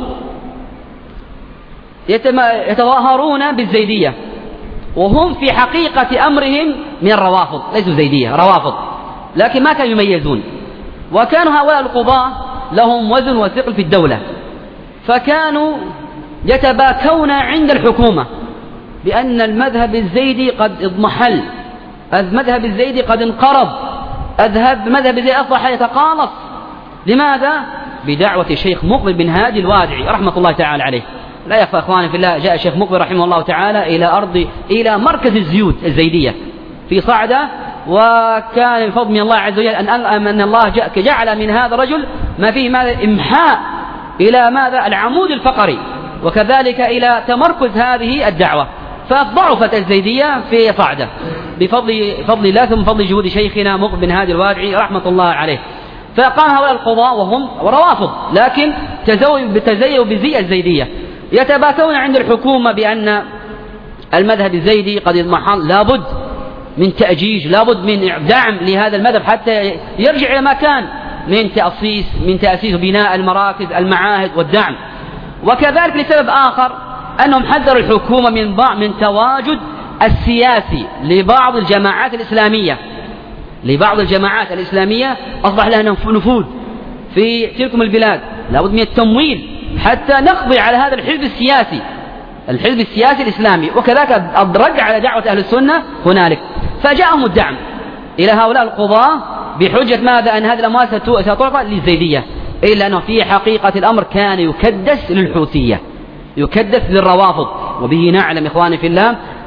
يتظاهرون بالزيدية، وهم في حقيقة أمرهم من الروافض، ليسوا زيدية، روافض، لكن ما كانوا يميزون. وكانوا هؤلاء القضاة لهم وزن وثقل في الدولة، فكانوا يتباكون عند الحكومة بأن المذهب الزيدي قد اضمحل، المذهب الزيدي قد انقرض، أذهب المذهب الزيدي أصبح يتقالص. لماذا؟ بدعوة الشيخ مقبل بن هادي الوادعي رحمة الله تعالى عليه. لا يخفى أخواني في الله، جاء الشيخ مقبل رحمه الله تعالى إلى أرض إلى مركز الزيوت الزيدية في صعدة، وكان بفضل من الله عز وجل أن أن الله جعل من هذا الرجل ما فيه ماذا؟ إمحاء إلى ماذا؟ العمود الفقري، وكذلك إلى تمركز هذه الدعوة، فضعفت الزيدية في صعدة بفضل فضل الله ثم فضل جهود شيخنا مقبل بن هادي الوادعي رحمة الله عليه. فقام هؤلاء القضاء وهم روافض، لكن تزيوا بزي الزيدية، يتباكون عند الحكومة بأن المذهب الزيدي قد اضمحل، لابد من تأجيج، لابد من دعم لهذا المذهب حتى يرجع إلى ما كان من تأسيس من تأسيس بناء المراكز، المعاهد والدعم. وكذلك لسبب آخر أنهم حذروا الحكومة من بعض من تواجد السياسي لبعض الجماعات الإسلامية لبعض الجماعات الإسلامية أصبح لها نفوذ في تلكم البلاد، لابد من التمويل حتى نقضي على هذا الحزب السياسي الحزب السياسي الإسلامي، وكذلك أضرج على دعوة أهل السنة هنالك. فجاءهم الدعم إلى هؤلاء القضاة بحجة ماذا؟ أن هذه الأموال ستعطى للزيدية، إلا أنه في حقيقة الأمر كان يكدس للحوثية، يكدس للروافض. وبه نعلم إخواني في الله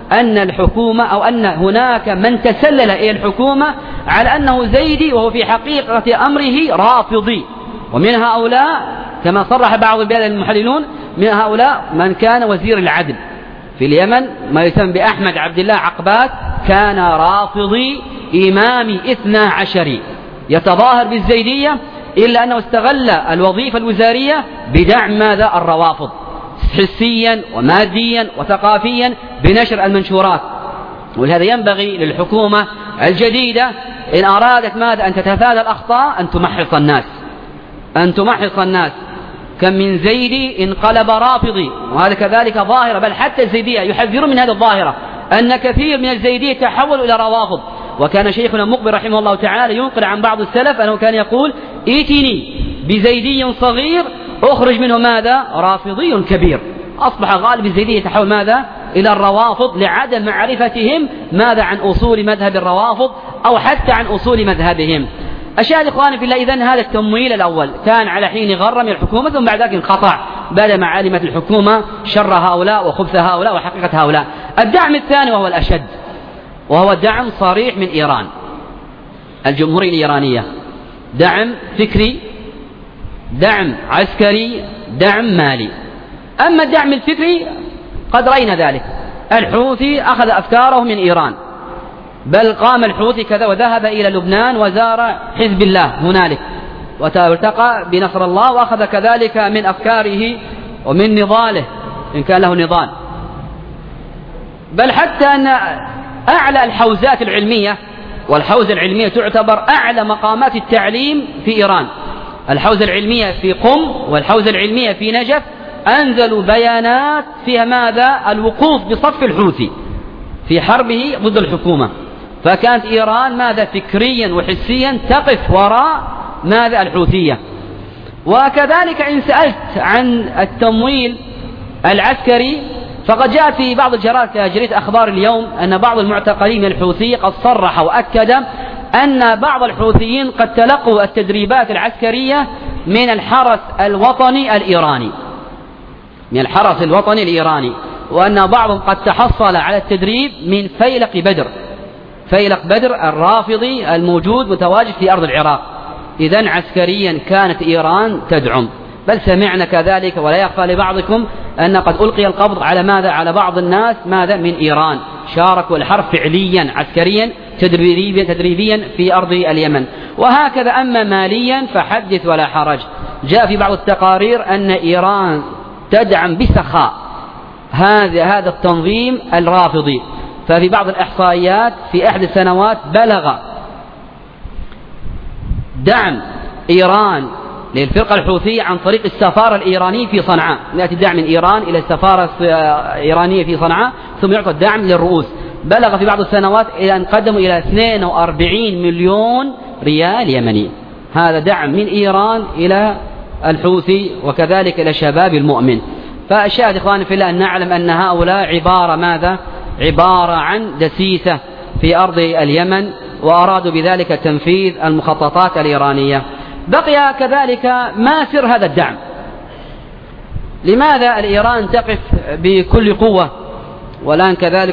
أن الحكومة أو أن هناك من تسلل إلى الحكومة على أنه زيدي وهو في حقيقة أمره رافضي. ومن هؤلاء كما صرح بعض البلاد المحللون من هؤلاء من كان وزير العدل في اليمن ما يسمى بأحمد عبد الله عقبات، كان رافضي إمامي اثنى عشري يتظاهر بالزيدية، إلا أنه استغل الوظيفة الوزارية بدعم ماذا؟ الروافض حسيا وماديا وثقافيا بنشر المنشورات. ولهذا ينبغي للحكومة الجديدة إن أرادت ماذا؟ أن تتفادى الأخطاء أن تمحص الناس أن تمحص الناس كم من زيدي انقلب رافضي، وهذا كذلك ظاهرة، بل حتى الزيدية يحذرون من هذه الظاهرة أن كثير من الزيدية تحولوا إلى روافض. وكان شيخنا مقبل رحمه الله تعالى ينقل عن بعض السلف أنه كان يقول ائتني بزيدي صغير أخرج منه ماذا؟ رافضي كبير. أصبح غالب الزيدية يتحول ماذا؟ إلى الروافض لعدم معرفتهم ماذا عن أصول مذهب الروافض أو حتى عن أصول مذهبهم. أشاهد إخواني في الله، إذن هذا التمويل الأول كان على حين غر من الحكومة، ثم بعد ذلك انقطع بعد ما علمت الحكومة شر هؤلاء وخبث هؤلاء وحقيقة هؤلاء. الدعم الثاني وهو الأشد، وهو دعم صريح من إيران الجمهورية الإيرانية، دعم فكري، دعم عسكري، دعم مالي. أما الدعم الفكري قد رأينا ذلك، الحوثي أخذ أفكاره من إيران، بل قام الحوثي كذا وذهب إلى لبنان وزار حزب الله هنالك والتقى بنصر الله، وأخذ كذلك من أفكاره ومن نضاله إن كان له نضال. بل حتى أن أعلى الحوزات العلمية، والحوزة العلمية تعتبر أعلى مقامات التعليم في إيران، الحوزة العلمية في قم والحوزة العلمية في نجف، أنزلوا بيانات فيها ماذا؟ الوقوف بصف الحوثي في حربه ضد الحكومة. فكانت إيران ماذا؟ فكريا وحسيا تقف وراء ماذا؟ الحوثية. وكذلك إن سألت عن التمويل العسكري فقد جاء في بعض الجرائد كجريدة أخبار اليوم أن بعض المعتقلين من الحوثية قد صرح وأكد أن بعض الحوثيين قد تلقوا التدريبات العسكرية من الحرس الوطني الإيراني من الحرس الوطني الإيراني وأن بعضهم قد تحصل على التدريب من فيلق بدر فيلق بدر الرافضي الموجود متواجد في أرض العراق. إذن عسكريا كانت إيران تدعم. بل سمعنا كذلك ولا يخفى لبعضكم أن قد ألقي القبض على ماذا؟ على بعض الناس ماذا؟ من إيران شاركوا الحرب فعليا عسكريا تدريبيا, تدريبيا في أرض اليمن. وهكذا. أما ماليا فحدث ولا حرج. جاء في بعض التقارير أن إيران تدعم بسخاء هذا هذا التنظيم الرافضي. ففي بعض الإحصائيات في أحد السنوات بلغ دعم إيران للفرقة الحوثية عن طريق السفارة الإيرانية في صنعاء، يأتي دعم من إيران إلى السفارة الإيرانية في صنعاء ثم يعطى الدعم للرؤوس. بلغ في بعض السنوات إلى أن قدموا إلى اثنين وأربعين مليون ريال يمني. هذا دعم من إيران إلى الحوثي وكذلك إلى شباب المؤمن. فالشاهد إخواني في الله أن نعلم أن هؤلاء عبارة ماذا؟ عبارة عن دسيسة في أرض اليمن، وأرادوا بذلك تنفيذ المخططات الإيرانية. بقي كذلك ما سر هذا الدعم؟ لماذا الإيران تقف بكل قوة والآن كذلك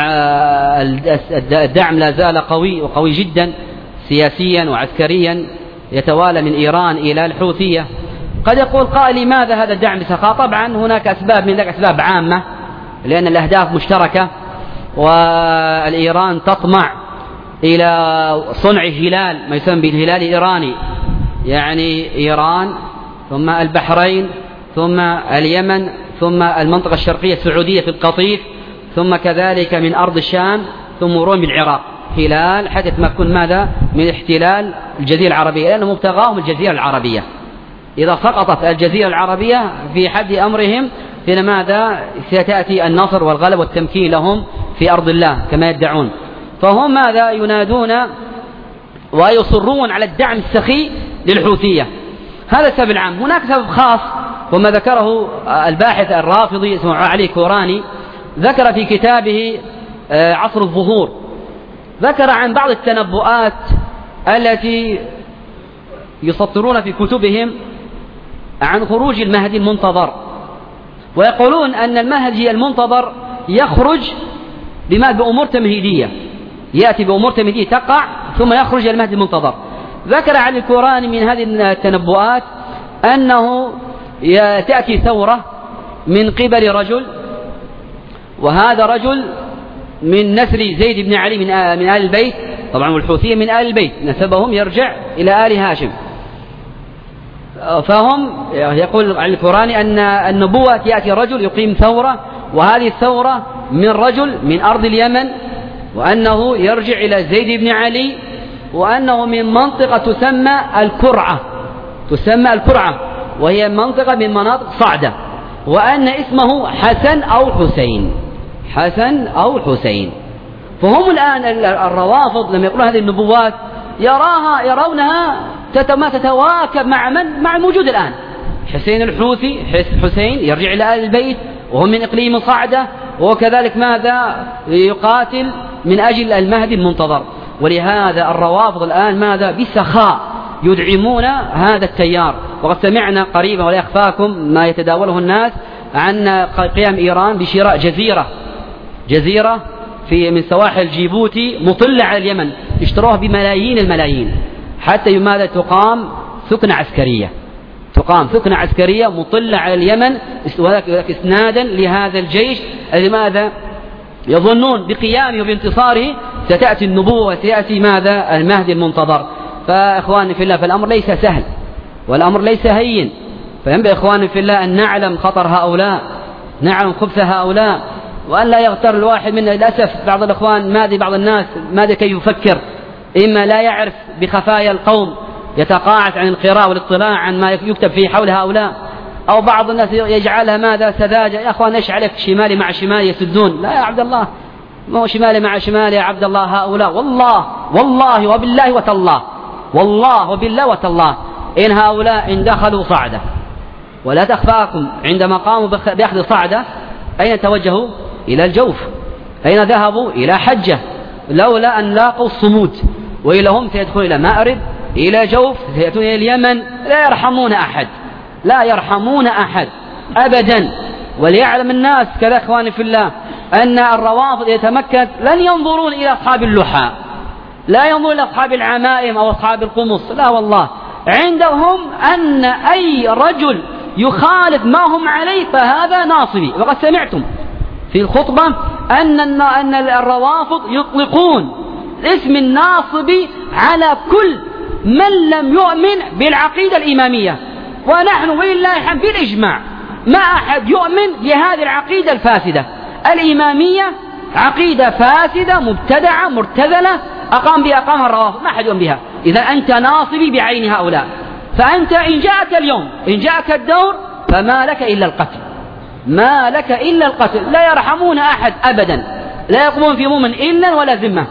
الدعم لا زال قوي وقوي جدا سياسيا وعسكريا يتوالى من إيران إلى الحوثية؟ قد يقول قائل لماذا هذا الدعم بسخاء؟ طبعا هناك أسباب، من ذلك أسباب عامة لأن الأهداف مشتركة، والإيران تطمع إلى صنع هلال ما يسمى بالهلال الإيراني، يعني إيران ثم البحرين ثم اليمن ثم المنطقة الشرقية السعودية في القطيف ثم كذلك من أرض الشام ثم مرور بالعراق، هلال حتى تمكن ماذا؟ من احتلال الجزيرة العربية، لأنه مبتغاهم الجزيرة العربية. إذا سقطت الجزيرة العربية في حد أمرهم فماذا؟ ستأتي النصر والغلب والتمكين لهم في أرض الله كما يدعون. فهم ماذا؟ ينادون ويصرون على الدعم السخي للحوثية. هذا السبب العام. هناك سبب خاص وما ذكره الباحث الرافضي اسمه علي كوراني، ذكر في كتابه عصر الظهور، ذكر عن بعض التنبؤات التي يسطرون في كتبهم عن خروج المهدي المنتظر، ويقولون أن المهدي المنتظر يخرج بما بأمور تمهيدية، يأتي بأمور تمهيدية تقع ثم يخرج المهدي المنتظر. ذكر عن الكوراني من هذه التنبؤات أنه تأتي ثورة من قبل رجل، وهذا رجل من نسل زيد بن علي من من آل البيت، طبعا والحوثية من آل البيت، نسبهم يرجع إلى آل هاشم. فهم يقول عن القرآن أن النبوة يأتي رجل يقيم ثورة، وهذه الثورة من رجل من أرض اليمن، وأنه يرجع إلى زيد بن علي، وأنه من منطقة تسمى الكرعة، تسمى الكرعة وهي منطقة من مناطق صعدة، وأن اسمه حسن أو حسين، حسن أو حسين. فهم الآن الروافض لما يقولون هذه النبوات يراها يرونها ما تتواكب مع من؟ مع الموجود الآن. حسين الحوثي، حسين يرجع إلى آل البيت وهم من إقليم صعدة، وكذلك ماذا يقاتل من أجل المهدي المنتظر. ولهذا الروافض الآن ماذا بسخاء يدعمون هذا التيار. وقد سمعنا قريبا ولا يخفاكم ما يتداوله الناس عن قيام إيران بشراء جزيرة جزيرة في من سواحل جيبوتي مطلة على اليمن، اشتروها بملايين الملايين حتى ماذا تقام ثكنة عسكرية، تقام ثكنة عسكرية مطلة على اليمن إسنادا لهذا الجيش الذي ماذا يظنون بقيامه وبانتصاره ستأتي النبوة وسيأتي ماذا المهدي المنتظر. فإخواني في الله، فالأمر ليس سهل والأمر ليس هين، فينبغي إخواني في الله أن نعلم خطر هؤلاء، نعلم خبث هؤلاء، وأن لا يغتر الواحد منا. للأسف بعض الإخوان ماذا بعض الناس ماذا كيف يفكر، إما لا يعرف بخفايا القوم يتقاعس عن القراءة والاطلاع عن ما يكتب في حول هؤلاء، أو بعض الناس يجعلها ماذا سذاجة. يا أخوان إيش عليك شمالي مع شمالي يسدون؟ لا يا عبد الله، ما هو شمالي مع شمالي يا عبد الله. هؤلاء والله والله وبالله وتالله، والله وبالله وتالله إن هؤلاء إن دخلوا صعدة، ولا تخفاكم عندما قاموا بأخذ صعدة أين توجهوا؟ إلى الجوف. أين ذهبوا؟ إلى حجة، لولا أن لاقوا الصمود، وإلى هم سيدخلون إلى مأرب، إلى جوف، سيأتون إلى اليمن، لا يرحمون أحد، لا يرحمون أحد أبدا. وليعلم الناس كذا إخواني في الله أن الروافض يتمكن لن ينظرون إلى أصحاب اللحى، لا ينظرون إلى أصحاب العمائم أو أصحاب القمص، لا والله، عندهم أن أي رجل يخالف ما هم عليه فهذا ناصبي. وقد سمعتم في الخطبة أن أن الروافض يطلقون اسم الناصبي على كل من لم يؤمن بالعقيدة الإمامية، ونحن ولله الحمد بالإجماع ما أحد يؤمن بهذه العقيدة الفاسدة. الإمامية عقيدة فاسدة مبتدعة مرتذلة أقام بها أقامها الروافض، ما أحد يؤمن بها. إذا أنت ناصبي بعين هؤلاء، فأنت إن جاءك اليوم إن جاءك الدور فما لك إلا القتل، ما لك إلا القتل، لا يرحمون أحد أبدا، لا يقومون في مؤمن إلا ولا ذمة.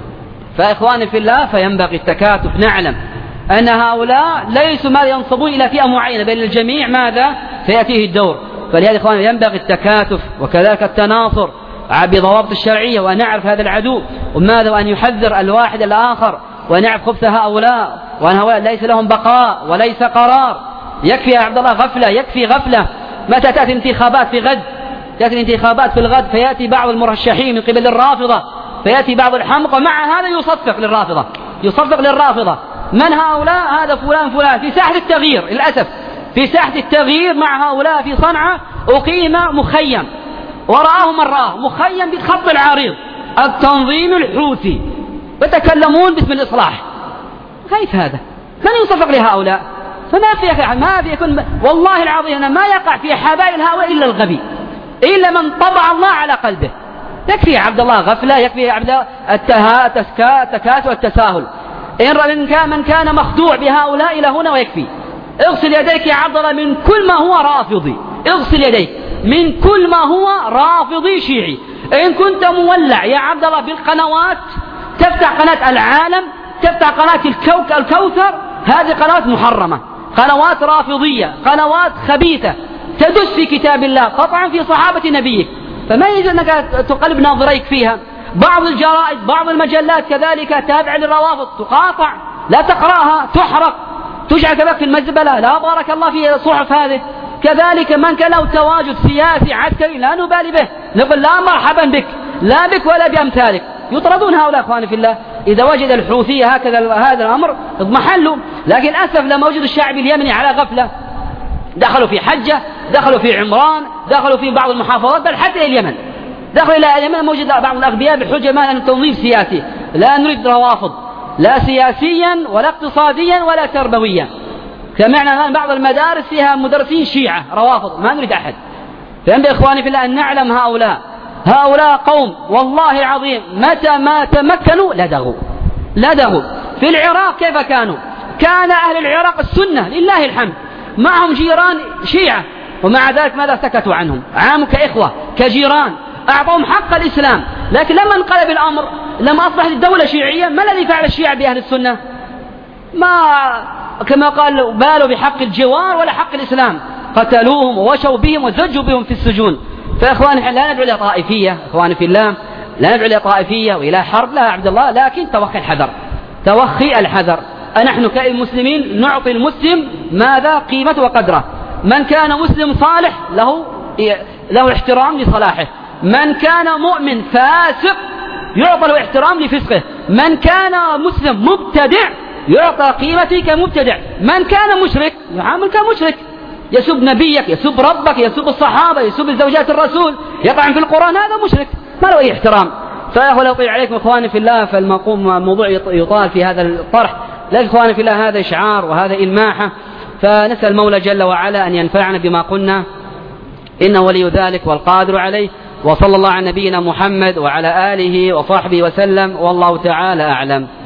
فإخواني في الله، فينبغي التكاتف. نعلم أن هؤلاء ليسوا ما ينصبون إلى فئة معينة، بل الجميع ماذا سيأتيه الدور. فلهذا إخواني ينبغي التكاتف وكذلك التناصر بضوابط الشرعية، وأن نعرف هذا العدو وماذا، وأن يحذر الواحد الآخر، ونعرف خبث هؤلاء، وأن هؤلاء ليس لهم بقاء وليس قرار. يكفي يا عبد الله غفلة، يكفي غفلة. متى تأتي انتخابات في غد، تأتي انتخابات في الغد فيأتي بعض المرشحين من قبل الرافضة، فيأتي بعض الحمقى، مع هذا يصفق للرافضة، يصفق للرافضة. من هؤلاء؟ هذا فلان فلان في ساحة التغيير. للأسف في ساحة التغيير مع هؤلاء في صنعاء أقيم مخيم، ورآه من رآه مخيم بالخط العريض التنظيم الحوثي، يتكلمون باسم الإصلاح. كيف هذا؟ من يصفق لهؤلاء؟ فما في ما في يكون والله العظيم ما يقع في حبائل هؤلاء إلا الغبي، إلا من طبع الله على قلبه. يكفي يا عبد الله غفلة، يكفي يا عبد الله التكاسل والتساهل. إن كان من كان مخدوع بهؤلاء إلى هنا ويكفي. اغسل يديك يا عبد الله من كل ما هو رافضي، اغسل يديك من كل ما هو رافضي شيعي. إن كنت مولع يا عبد الله بالقنوات، تفتح قناة العالم، تفتح قناة الكوثر، هذه قنوات محرمة، قنوات رافضية، قنوات خبيثة تدس في كتاب الله، قطعا في صحابة نبيك، فما يجوز أنك تقلب ناظريك فيها. بعض الجرائد بعض المجلات كذلك تابعة للروافض تقاطع، لا تقرأها، تحرق، تجعل كذلك في المزبلة، لا بارك الله في صحف هذه. كذلك من كان له تواجد سياسي عسكري لا نبالي به، نقول لا مرحبا بك، لا بك ولا بأمثالك. يطردون هؤلاء أخواني في الله. إذا وجد الحوثية هكذا هذا الأمر اضمحلوا. لكن للأسف لما وجدوا الشعب اليمني على غفلة دخلوا في حجة، دخلوا في عمران، دخلوا في بعض المحافظات، بل حتى إلى اليمن. دخلوا إلى اليمن موجود بعض الأغبياء بحجة ما أن تنظيم سياسي، لا نريد روافض لا سياسيا ولا اقتصاديا ولا تربويا. سمعنا الآن بعض المدارس فيها مدرسين شيعة روافض، ما نريد أحد. فينبغي إخواني في الله أن نعلم هؤلاء هؤلاء قوم والله العظيم متى ما تمكنوا لدغوا لدغوا. في العراق كيف كانوا؟ كان أهل العراق السنة لله الحمد معهم جيران شيعة، ومع ذلك ماذا سكتوا عنهم؟ عاموا كإخوة كجيران، أعطوهم حق الإسلام. لكن لما انقلب الأمر، لما أصبحت الدولة شيعية، ما الذي فعل الشيعة بأهل السنة؟ ما كما قال بالوا بحق الجوار ولا حق الإسلام، قتلوهم ووشوا بهم وزجوا بهم في السجون. فإخواني لا ندعو إلى طائفية إخواني في الله، لا ندعو إلى طائفية وإلى حرب، لا عبد الله، لكن توخي الحذر توخي الحذر. نحن كمسلمين نعطي المسلم ماذا؟ قيمته وقدره. من كان مسلم صالح له له احترام لصلاحه، من كان مؤمن فاسق يعطى له احترام لفسقه، من كان مسلم مبتدع يعطى قيمته كمبتدع، من كان مشرك يعامل كمشرك، يسب نبيك، يسب ربك، يسب الصحابة، يسب زوجات الرسول، يطعن في القرآن، هذا مشرك ما له أي احترام. فلا أطيع عليكم إخواني في الله، فالمقوم موضوع يطال في هذا الطرح، لكن إخواني في الله هذا إشعار وهذا إلماحة. فنسأل المولى جل وعلا أن ينفعنا بما قلنا، إنه ولي ذلك والقادر عليه. وصلى الله على نبينا محمد وعلى آله وصحبه وسلم، والله تعالى أعلم.